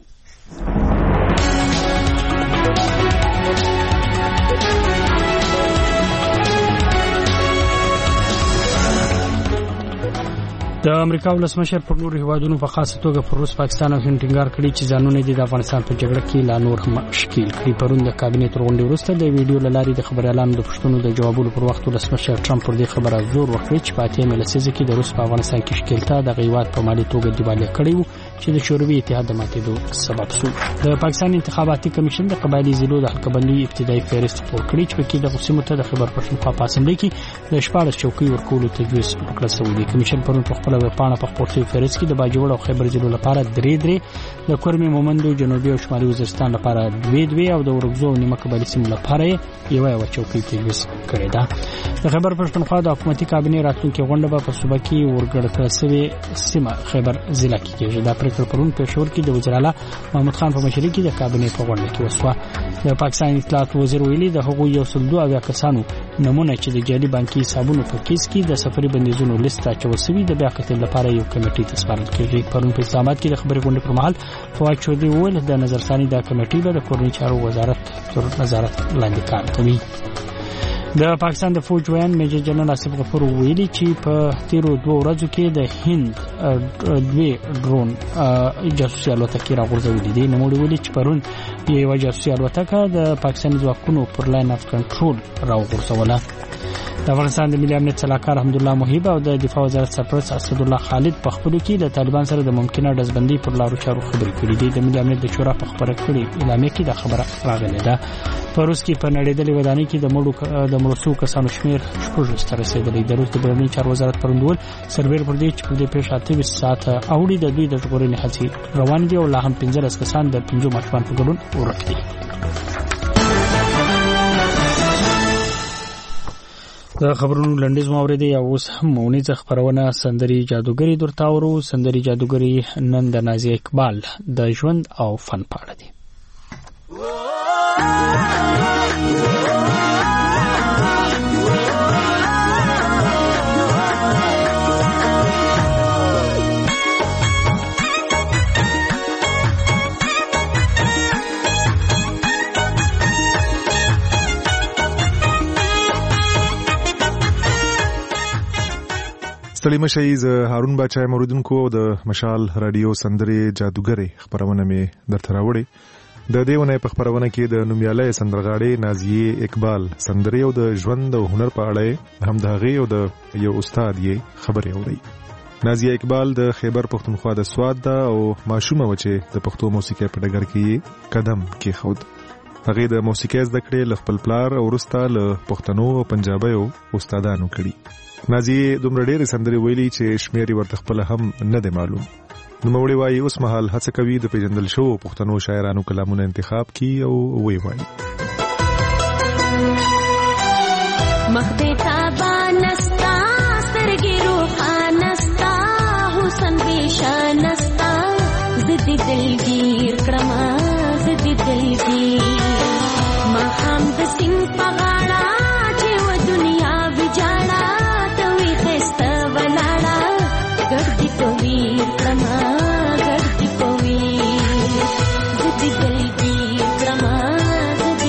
د امریکا ولسمشر پر نور هیوادونو په خاصه توګه پر روس، پاکستان او هند ټینګار کړي چې ځانونه د افغانستان په جګړه کې لا نور هم مشکل کړي. پرون د کابینې تر غونډې وروسته د ویډیو لاري د خبريالانو د پښتنو د جوابونو پر وخت ولسمشر ټرمپ پر دې خبره زور وکړ چې په اتمه لسیزه کې د روس په افغانستان کې شکلتا د غیوات په مالي توګه دیوالیه کړي وو چې د شوروي اتحاد د ماتېدو سبب شو. د پاکستان انتخاباتي کمیشن د قبایلی ضلعو د حلقه‌بندۍ ابتدایي فهرست خپور کړی چې پکې د قسمو ته د خبر پښتونخوا په اسمبلی کې د 14 چوکۍ ورکولو تجویز وکړل شوی دی. کمیشن پرون په خپل ویبپاڼه په خپل فهرست کې د باجوړ او خیبر ضلعو لپاره درې د کورمې مومندو جنوبي او شمالي وزیرستان لپاره دوه او د ورغزو او نیمه قبایلی سیمو لپاره یو چوکۍ تجویز کړې ده. د خیبر پښتونخوا د حکومتي کابینې راتلونکي غونډه په صوبه کې ورګړکړه شوې سیمه خیبر ضلع کې کېږي. دا پریکړه پرون پېښور کې د وزیر اعلی محمود خان په مشرۍ کې د کابینې په غونډه کې وشوه. د پاکستان اطلاعات وزیر ویلي د هغو 102 کسانو نمونه چې د جعلي بانکي حسابونو په کیس کې د سفري بندیزونو لیست اچول شوی د بیا کتل لپاره یو کمیټې ته سپارل کېږي. پرون په اسلام آباد کې د خبري غونډې پر مهال فواد چودي وویل د نظرثاني د کمیټې به د کورنۍ چارو وزارت تر نظارت لاندې کار کوي. د پاکستان د فوج ویان میجر جنرال آصف غفور ویلي چې په تیرو 2 ورځو کې د هند 2 ډرون جاسوسي الوتکې راغورځولې دي. نو ویلي چې پرون یو جاسوسي الوتکه د پاکستان ځواکونو پر لاین اف کنټرول راغورځوله. د افغانستان د ملي امنیت صلاحکار حمدالله محیب او د دفاع وزارت سرپرست اسد الله خالد په خپلو کې د طالبان سره د ممکنه ډزبندۍ پر لارو چارو خبرې کړې دي. د ملي امنیت د شورا په خبره کړې اعلامیه کې دا خبره راغلې ده. په روس کې په نړیدلې ودانۍ کې د مړو شوو کسانو شمېر 14 ته رسېدلی. د روس د بهرنیو چارو وزارت پرون وویل سربېر پر دې چې په دې پیښه 28 ساعته اوړي د دوی د ژغورنې هڅې روان دي او لا هم 15 کسان د 5 ماشومان په ګډون ورک دي. د خبرونو لنډیز موريدي او اوس هم مونیزه خبرونه سندري جادوګری درتاورو. سندري جادوګری نن د نازیه اقبال د ژوند او فن په اړه دي. ستړي مشئ. زه هارون باچا موریدونکو د مشال رادیو سندري جادوګری خبرونه مې درته راوړې. د دې ونې په خبرونه کې د نومیالۍ سندرغاړې نازیه اقبال سندري او د ژوند او هنر په اړه هم د هغې او د یو استاد یې خبرې اوري. نازیه اقبال د خیبر پښتونخوا د سواد ده او ماشومه و چې د پښتو موسیقۍ په ډګر کې قدم کېښود. هغې د موسیقۍ زده کړې له خپل پلار او وروسته له پښتنو او پنجابیو استادانو کړي. نازیه دومره ډېرې سندرې ویلي چې شمېر یې ورته خپله هم نه دی معلوم. نوموړې وایي اوس مهال هڅه کوي د پیژندل شوو پښتنو شاعرانو کلامونه انتخاب کړي او ویې وایي مخ دې تابا نستا سترګې روښانه ستا حسن بېشانه نستا زه دې دلګیر کړمه زه دې دلګیر ماښام د سیند په غاړه چې و دنیا ویجاړه ته وي ښایسته ولاړه ګډ دې په ویر کړمه ګډ دې په ویر زه دې دلګیر کړمه زه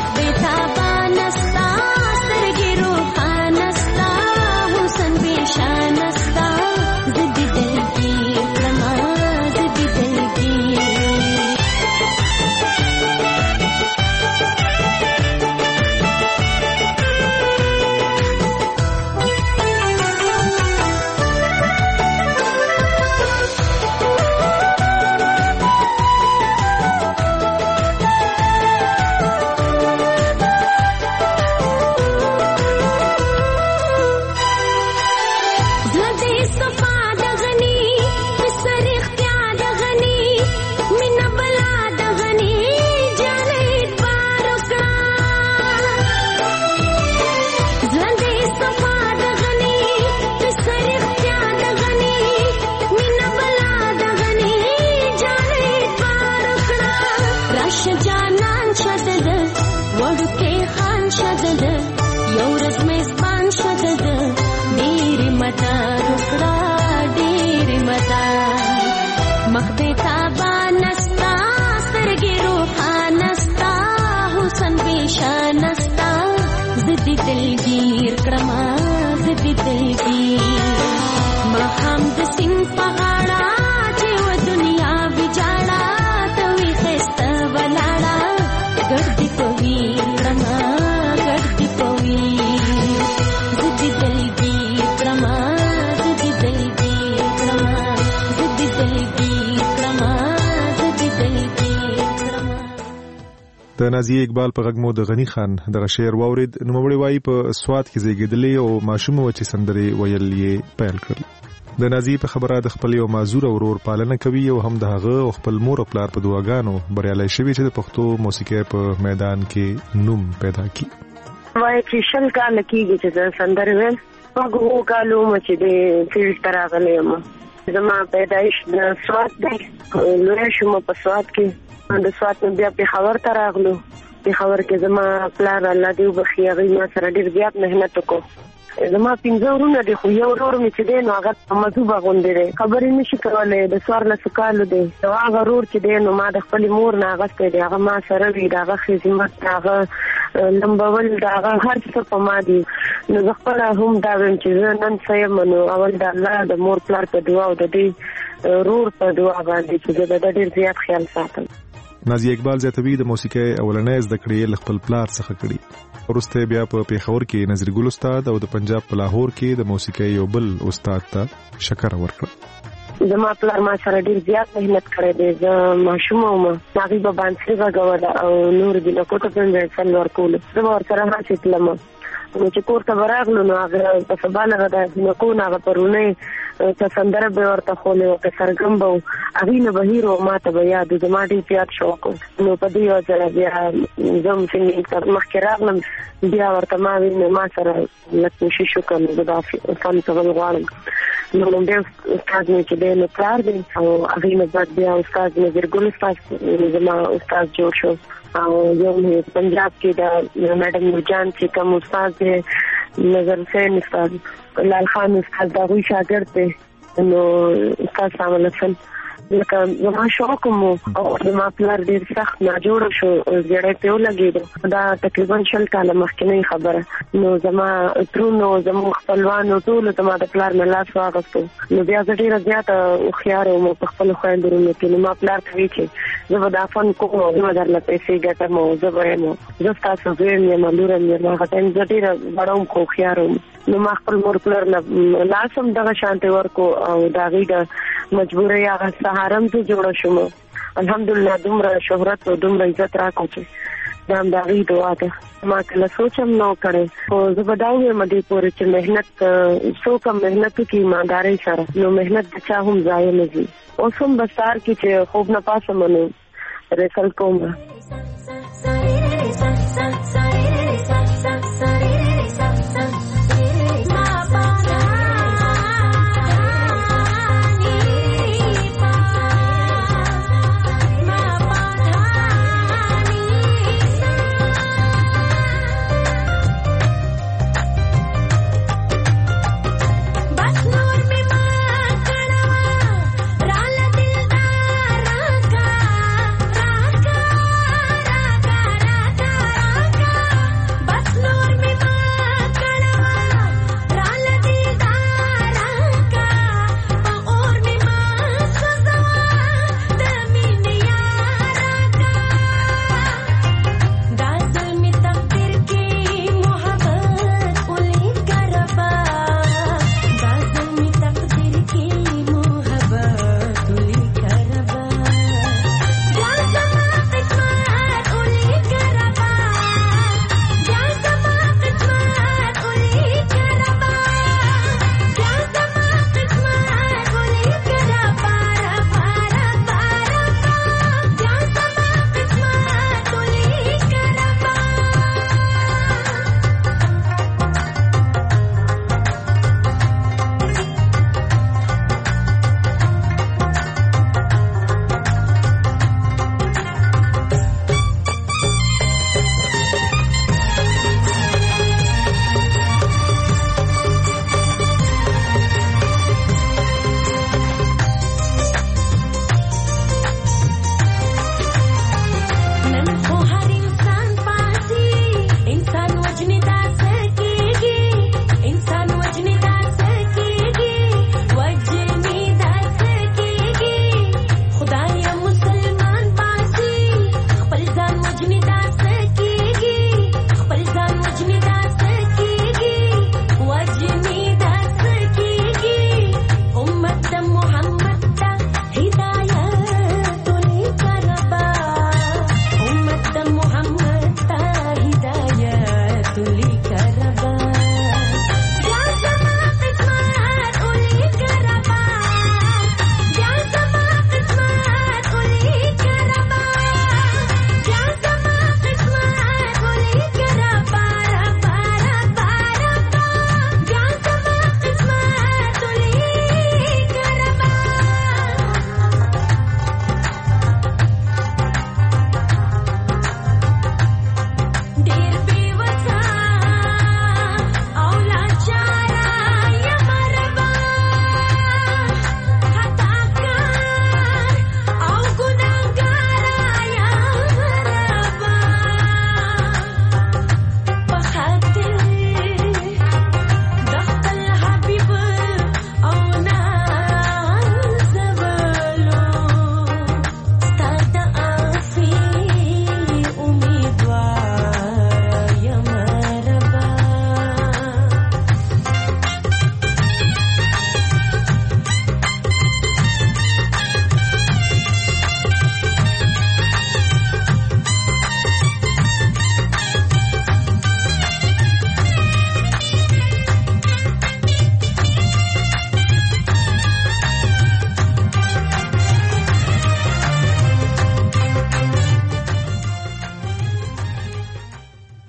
د نازیه اقبال په غږ مو د غنی خان دغه شعر واورید. نوموړی وایي په سوات کې زیږېدلی او ماشوم و چې سندرې ویل یې پیل کړل. د نازیه په خبره د خپل یو معذور ورور پالنه کوي او هم د هغه او خپل مور او پلار په دعاګانو بریالي شوی چې د پښتو موسیقۍ په میدان کې نوم پیدا کړي. وایي چې شل کال کېږي چې سندرې ویل هغه کالو چې د فیلډ ته راغلی یم. زما پیدایش د سوات دی، لوی شوم په سوات کې. د سوات نه بیا پېښور ته راغلو. پېښور کې زما پلار الله دې وبخښي هغې ما سره ډېر زیات محنت وکړو. زما 5 ورونه دي خو یو ورور مې چې دی نو هغه مذهوبه غوندې دی، خبرې نشي کولی، د 14 کالو دی. هغه ورور چې دی نو ما د خپلې مور نه اخیستی دی، هغه ما سره وي، د هغه خدمت، د هغه لمبول، د هغه هر څه په ما دي. نو زه خپله هم دا وایم چې زه نن څه یم نو اول د الله د مور پلار په دعا او د دې ورور په دعا باندې چې زه د ډېر زیات خیال ساتم. نازیه اقبال زیاتوي د موسیقۍ اولنۍ زده کړې له خپل پلار څخه کړي. وروسته بیا په پېښور کې نظر ګل استاد او د پنجاب په لاهور کې د موسیقۍ یو بل استاد ته شکر ورکړه. زما پلار ما سره ډېر زیات محنت کړی دی. زه ماشومه وم، هغې به بانسري غږوله او نور د نکو ته پنځه سل ورکولو. زه به ورسره هسې تلم. نو چې کور ته به راغلو نو هغه په سبا لغه د نکو نه هغه پرونی ته سندره به ورته ښولې وه، که سرګم به و، هغې نه به هیر و، ما ته به یاد و. زما ډېر زیات شوق و. نو په دې وجه بیا زه هم چې مخکې راغلم بیا ورته ما ویل ما سره لږ کوشش وکړم زه دا فن کول غواړم. نو لومړی استاد مې چې دی نو پلار دی او هغې نه بعد بیا استاد نظر ګل استاد زما استاد جوړ شو. او یو پنجاب کې د میډم نورجان چې کوم استاد دی نظر حسین استاد، لال خان استاد، د هغوی شاګرد دی. نو استاد سامان حسن لکه زما شوق مو او زما پلار ډېر سخت ناجوړه شو، زیړی پرې ولګېدو. دا تقریبا 20 کاله مخکینۍ خبره. نو زما ترونو زموږ خپلوانو ټولو زما د پلار نه لاس واخیستو. نو بیا زه ډېره زیاته هوښیاره وم په خپلو خویندرونو کې. نو ما پلار ته وی چې زه به دا فن کوم او زه به درله پیسې ګټم او زه به یم زه ستاسو زوی یم لور یم. هغه ټایم زه ډېره بړه وم خو هوښیاره وم. نو ما خپل مور پلار نه لاس هم دغه شانتې ورکو او د هغې د مجبورۍ هغه سهارم زه جوړه شوم. الحمدلله دومره شهرت او دومره عزت راکړو چې دا هم د هغې دعا ده. ما کله سوچ هم نه و کړی خو زه به دا ووایم دې پورې چې محنت څوک هم محنت وکړي ایماندارۍ سره نو محنت د چا هم ضایع نه ځي. اوس هم به سهار کې چې خوب نه پاسم نو ریسل کوم.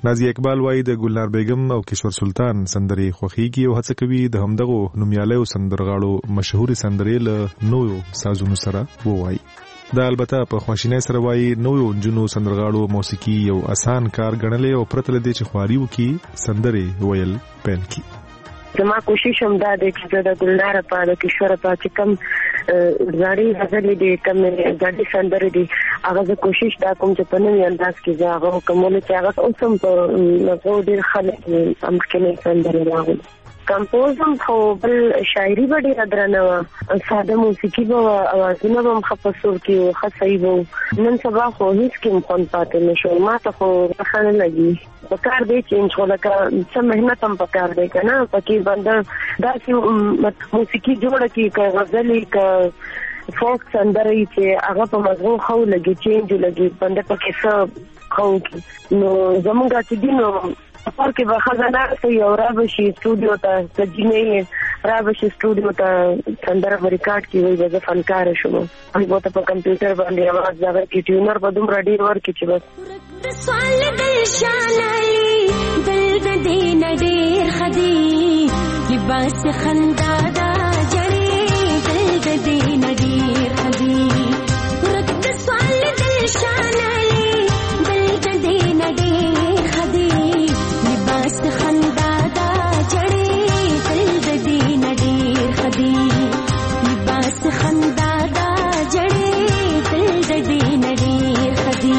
نازیه اقبال وایي د ګلنار بیگم او کشور سلطان سندرې خوښیږي او هڅه کوي د همدغو نومیالیو سندرغاړو مشهوري سندرې له نویو سازونو سره ووایي. دا البته په خواشینۍ سره وایي نویو نجونو سندرغاړو موسیقي یو آسان کار ګڼلی او پرته له دې چې خواري وکړي سندرې ویل پیل کړي. زما کوشش هم دا دی چې د ګلنار په د کشور په چې کم زړې غزلې دي کم زړې سندرې دي هغه زه کوشش دا کوم چې په نوي انداز کې زه هغه کومول چې هغه اوس هم په نغو ډېر خلک مخکنۍ سندرې راغلي. کمپوزم خو بل شاعري به ډېره درنه وه، ساده موسیقي به وه، اوازونه به هم ښه په سور کې وو، ښه صحیح به وو. نن سبا خو هېڅ کې هم خوند پاتې نه شو. ما ته خو ښه نه لګي. پکار دی چینج خو لکه څه محنت هم پکار دی که نه پکې بنده داسې موسیقي جوړه کړي که غزلې که فوک سندرې چې هغه په مضمو ښه ولګي چینج ولګي بنده پکې څه ښه وکړي. نو زمونږ چې دي نو سفر کې به ښځه ناسته وي او رابشي سټوډیو ته سجینې رابشي سټوډیو ته سندره به ریکارډ کړي وایي به زه فنکاره شوم. هغې به ته په کمپیوټر باندې اواز دغه کې ټیونر به دومره ډېر ورکړي چې بس لباس خندا دا جړې دل د دې نډیر خدي رد سوال دل شانلې دل د دې نډیر خدي لباس خندا دا جړې دل د دې نډیر خدي لباس خندا دا جړې دل د دې نډیر خدي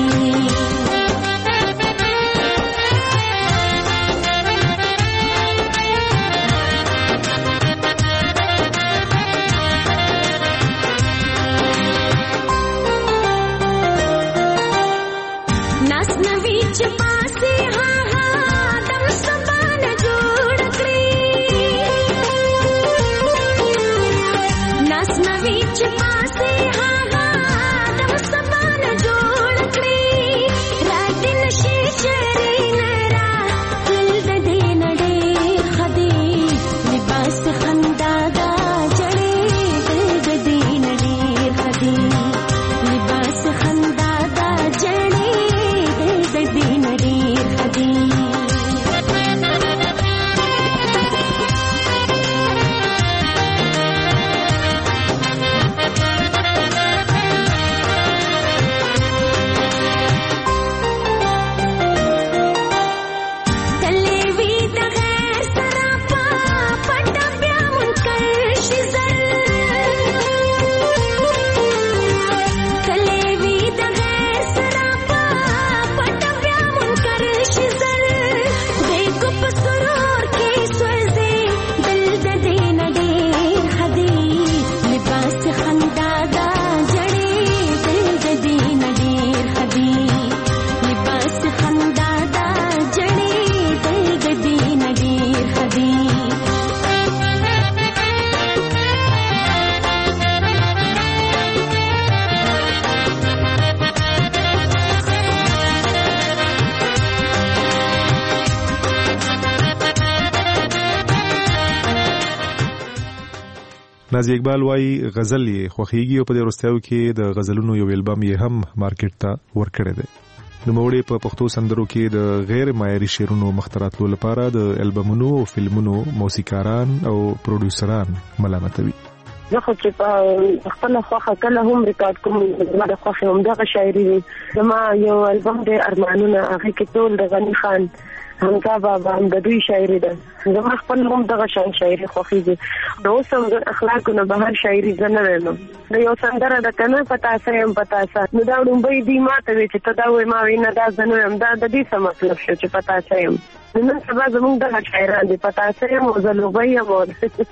نازیه اقبال وایي غزل یې خوښیږي او په دې وروستیو کې د غزلونو یو البم یې هم مارکیټ ته ورکړی دی. نوموړی په پښتو سندرو کې د غیر معیاري شعرونو مخته راتلو لپاره د البمونو او فلمونو موسیقاران او پروډوسران ملامتوي. زه خو چې په خپله خوښه کله هم ریکارډ کوم زما د خوښې همدغه شاعري وي. زما یو البم دی ارمانونه هغې کې ټول د غني خان حمزه بابا هم د دوی شاعري ده. زما خپل هم دغه شان شاعري خوښېږي. نو اوس هم اخلاقو نه بهر شاعري زه نه ویلم. د یو سندره ده که نه پتاسه یم پتاسه نو دا ډومبۍ دوی ما ته وایي چې ته دا وایې ما وایي نه دا زه نه یم. دا د دې څه مطلب شو چې پتاسه یم. نن سبا زموږ دغه شاعران دي پتاسه یم او زه لوبۍ یم او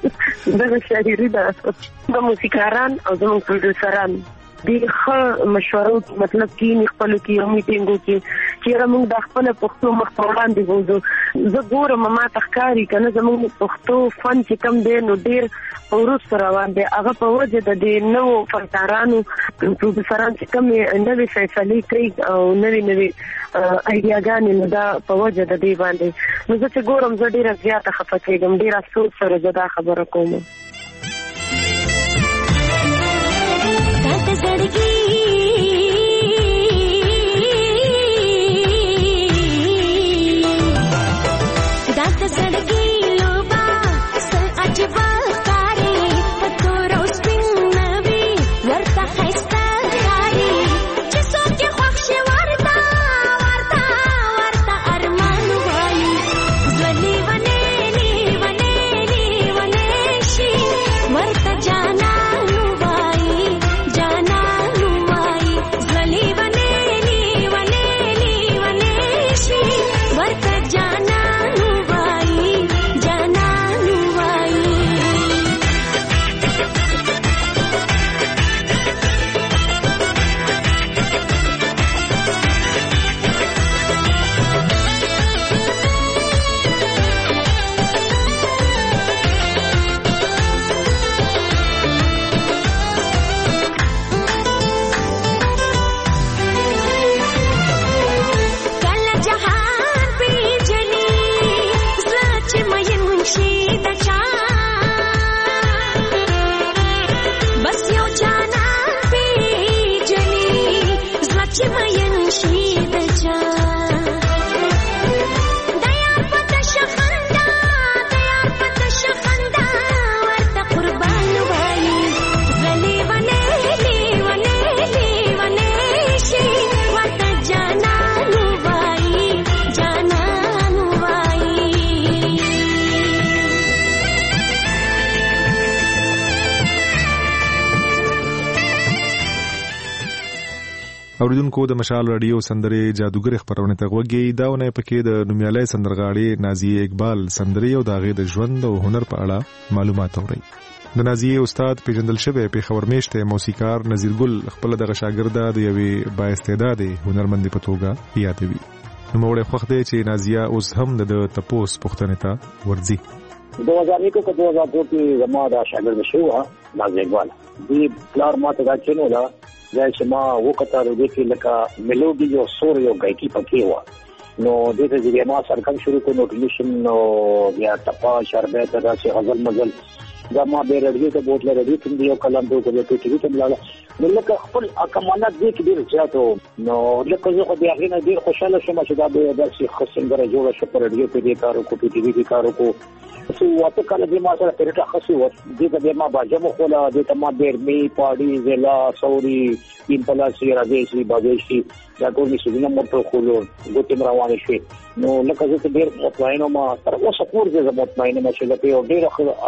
دغه شاعري ده. د موسیقاران او زموږ پروډوسران ډېر ښه مشورو مطلب کینی خپلو کې یو میټینګو کې چېرې موږ د خپله پښتو مخ په وړاندې بوځو. زه ګورم ما ته ښکاري که نه زموږ پښتو فن چې کم دی نو ډېر وروسته روان دی. هغه په وجه د دې نوو فنکارانو پروډوسران چې کم نوې فیصلې کوي او نوې ایډیاګانې نو دا په وجه د دې باندې نو زه چې ګورم زه ډېره زیاته خفه کېږم. ډېر افسوس سره زه دا خبره کوم. اوریدونکو د مشال رادیو سندري جادوګر خبرونه ته وګورئ. داونه پکې د نومیالي سندرغاړي نازیه اقبال سندري او د غي د ژوند او هنر په اړه معلومات اوري. د نازیه استاد پیژندل شوی په خبر میشته موسیقار نذیر ګل خپل د شاګرده د یوې با استعداد هنرمند په توګه یادوي. نو موږ خوښ دی چې نازیه اوس هم د تپوس پښتنه ته ورځي. 2001 کې 2002 کې زما د شاګرد شو نازیه اقبال دی پلار ماته دا چینو دا چې ما وکړه د دې لکه ملودي او سور یو گایکی پکې و نو د دې ځای ما سرکم شروع کړو نوټیشن نو بیا ټپا شربت دا چې غزل مزل دا ما به رډیو ته بوتل رډیو ته یو کلام دوه په ټي وي ته بلاله نو لکه خپل کمالات دې کې ډیر زیاتو نو لکه زه خو بیا غینه ډیر خوشاله شوم چې دا به داسې خصنګره جوړه شو پر رډیو په دې کارو کو په ټي وي کې کارو کو څو وخت کله دې ما سره پرېټه خسي و دې ته ما باجمو خولا دې ته ما بیرمی پاړی زلا سوري پلاسی راځي باجشي دا ټول می سونه موټر خولو ګوتم روان شي نو لکه زه ډیر مطمئن ما تر اوسه پور دې مطمئن ما چې لکه یو ډیر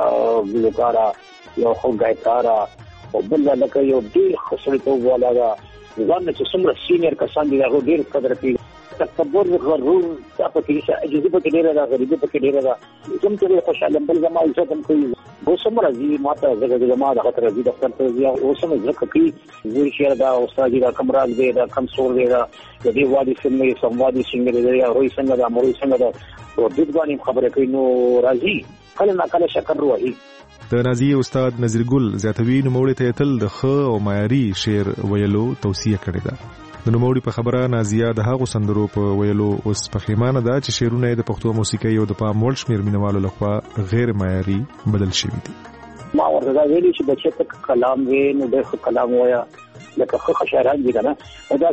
ګلوکارا یو خو ګایکارا او بل لکه یو ډیر خسرته ولاګه ځان چې څومره سینیئر کسان دي هغه ډیر قدر کوي تکبر غرور تاسو کې چې اجازه پکې ډیره ده غریبي پکې ډیره ده کوم څه خوشاله بل زما عزت هم کوي و څومره زی ماته زګه زما د خطر زی دفتر ته زی او څومره زکه کوي زیر شهر دا استاد دا کمراج دی دا کم سور دی دا د دې وادي څنګه سموادي څنګه دی یا روي څنګه دا مروي څنګه دا او د دې باندې خبره کوي نو راځي کله نه کله شکر وایي. د نازیه استاد نذیر ګل زیاتوی نوموړي ته تل د خ او معیاري شعر ویلو توصیه کړې ده. د نوموړي په خبره نازیه د هغو سندرو په ویلو اوس پښیمانه ده چې شعرونه د پښتو موسیقۍ او د پام وړ شمیر مینوالو لخوا غیر معیاري بدل شوي دي. ما ورته ویلي چې بچی ته کلام وې نو د کلام وایا لکه خو شاعران دي کنه دا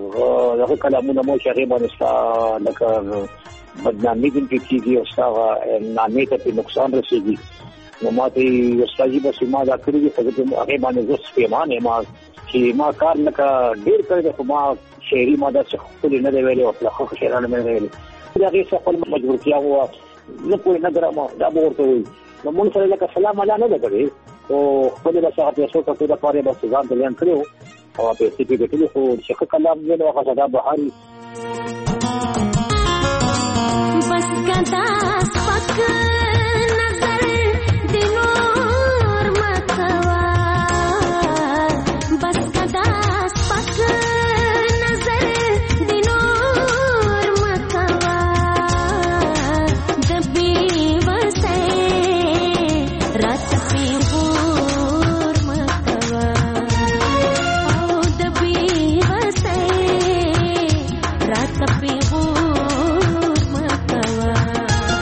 چې دا کلامونه مو چې هغه باندې لکه بدنامي دي کیږي او څنګه نامې ته نقصان رسیږي نو ماته استادي بس ما دا کړی چې هغه باندې زه سپېمانه ما چې ما کار لکه ډیر کړی خو ما شعري ماده څخه خپل نه دی ویلي او خو شعرانه مې ویلي دا هغه څه خپل مجبورتیا و نه کوئی نه درما دا ورته وي نو مونږ سره لکه سلام علیه نه کړی او خپل د صحت یو څه په لپاره بس ځان ته لاندې کړو او په سي پی ګټلو خو چې کلام یې نو هغه دا بهاري بس کدا سپک نظر دینور مکوا بس کدا سپک نظر دینور مکوا دبی وسه رات پیغور مکوا او دبی وسه رات پیغور مکوا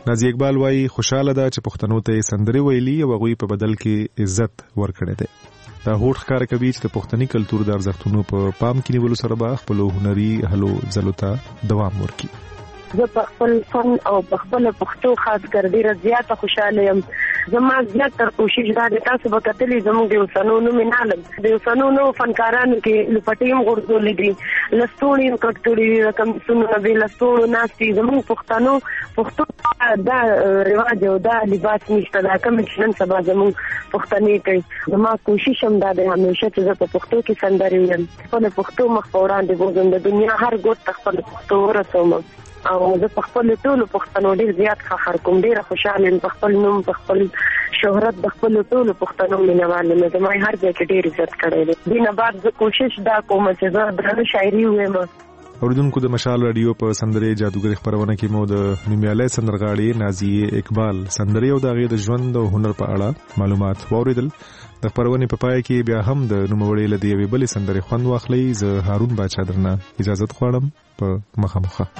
نازي اقبال وايي خوشاله ده چې پښتنو ته سندري ویلي او هغوی په بدل کې عزت ورکړی دی. دا هوډ ښکاره کوي چې د پښتني کلتور د ارزښتونو په پام کې نیولو سره به خپل هنري هلو ځلو ته دوام ورکړي. زه په خپل فن او په خپل پښتو خاص کر ډیره زیاته خوشاله یم. زما زیاته کوشش دا دی تاسو به کتلې زموږ د اوسنونو مینالم د اوسنونو فنکارانو کې لپټیم غورځولې دي لستوړي کټوړي رقم سونه به لستوړو ناشتي زموږ پښتو دا رواج او دا لباس نشته دا کوم چې نن سبا زموږ پښتني کوي. زما کوشش هم دا دی همیشه چې زه په پښتو کې سندرې ویم خپل پښتو مخ په وړاندې بوزم د دنیا هر ګوټ خپل پښتو ورسوم او زه په خپل ټولو پښتنو ډیر زیات فخر کوم. ډیره خوشاله یم په خپل نوم په خپل شهرت د خپل ټولو پښتنو مینوال یم. زما هر ځای کې ډیر عزت کړی دی. دینه بعد زه کوشش دا کوم چې زه درنه شاعري ویم. اوریدونکو د مشال رادیو په سندري جادوګر خبرونه کې مو د نومیاله سندرغاړي نازي اقبال سندري او د غي د ژوند او هنر په اړه معلومات واوریدل. د خبرونه په پای کې بیا هم د نوموړي لدی وی بل سندري خوند واخلي. زه هارون باچا درنه اجازه غواړم په مخامخه.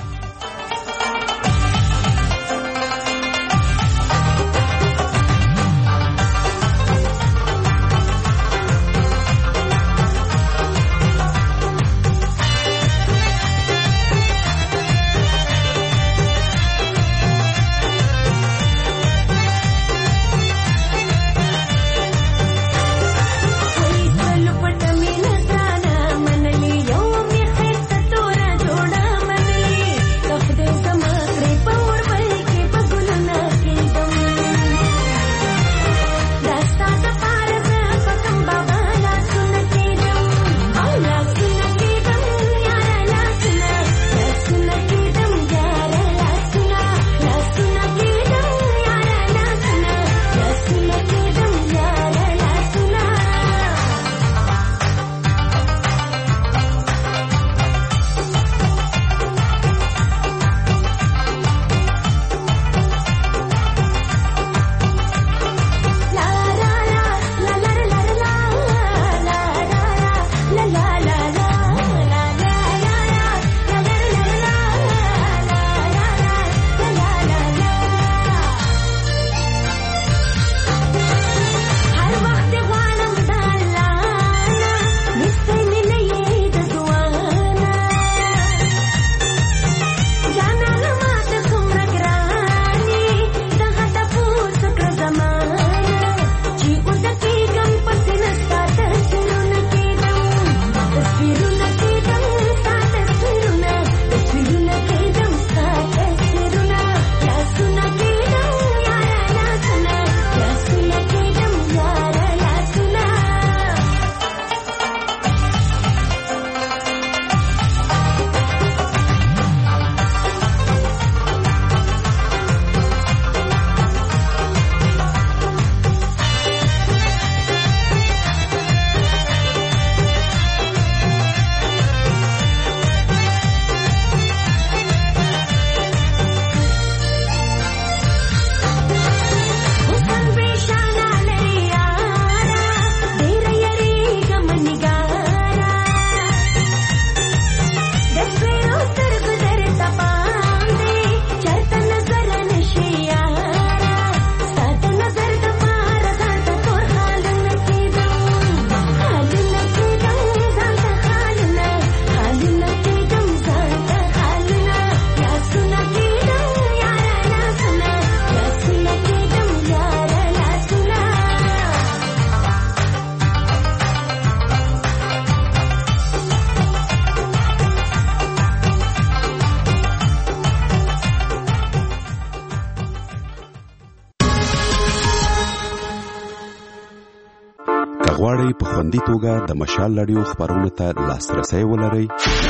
غواړئ په خوندي توګه د مشال رادیو خبرونو ته لاسرسي ولرئ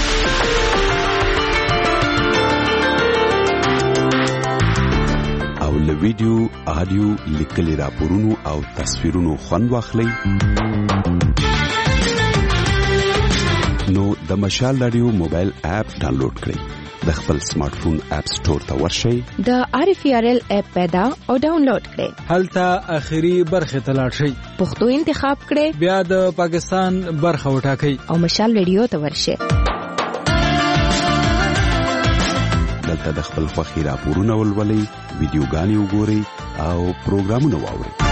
او له ویډیو آډیو لیکلي راپورونو او تصویرونو خوند واخلئ نو د مشال رادیو موبایل اپ ډاونلوډ کړئ د خپل سمارټ فون اپ سٹور ته ورشئ د RFRL اپ پیدا او ډاونلوډ کړئ هلته اخیری برخه ته لاړ شئ پښتو انتخاب کړئ بیا د پاکستان برخه وټاکئ او مشال رادیو ته ورشئ د هلته د خپل خوښي راپورونه ولولئ، ویډیوګانې وګورئ او پروګرامونه واورئ.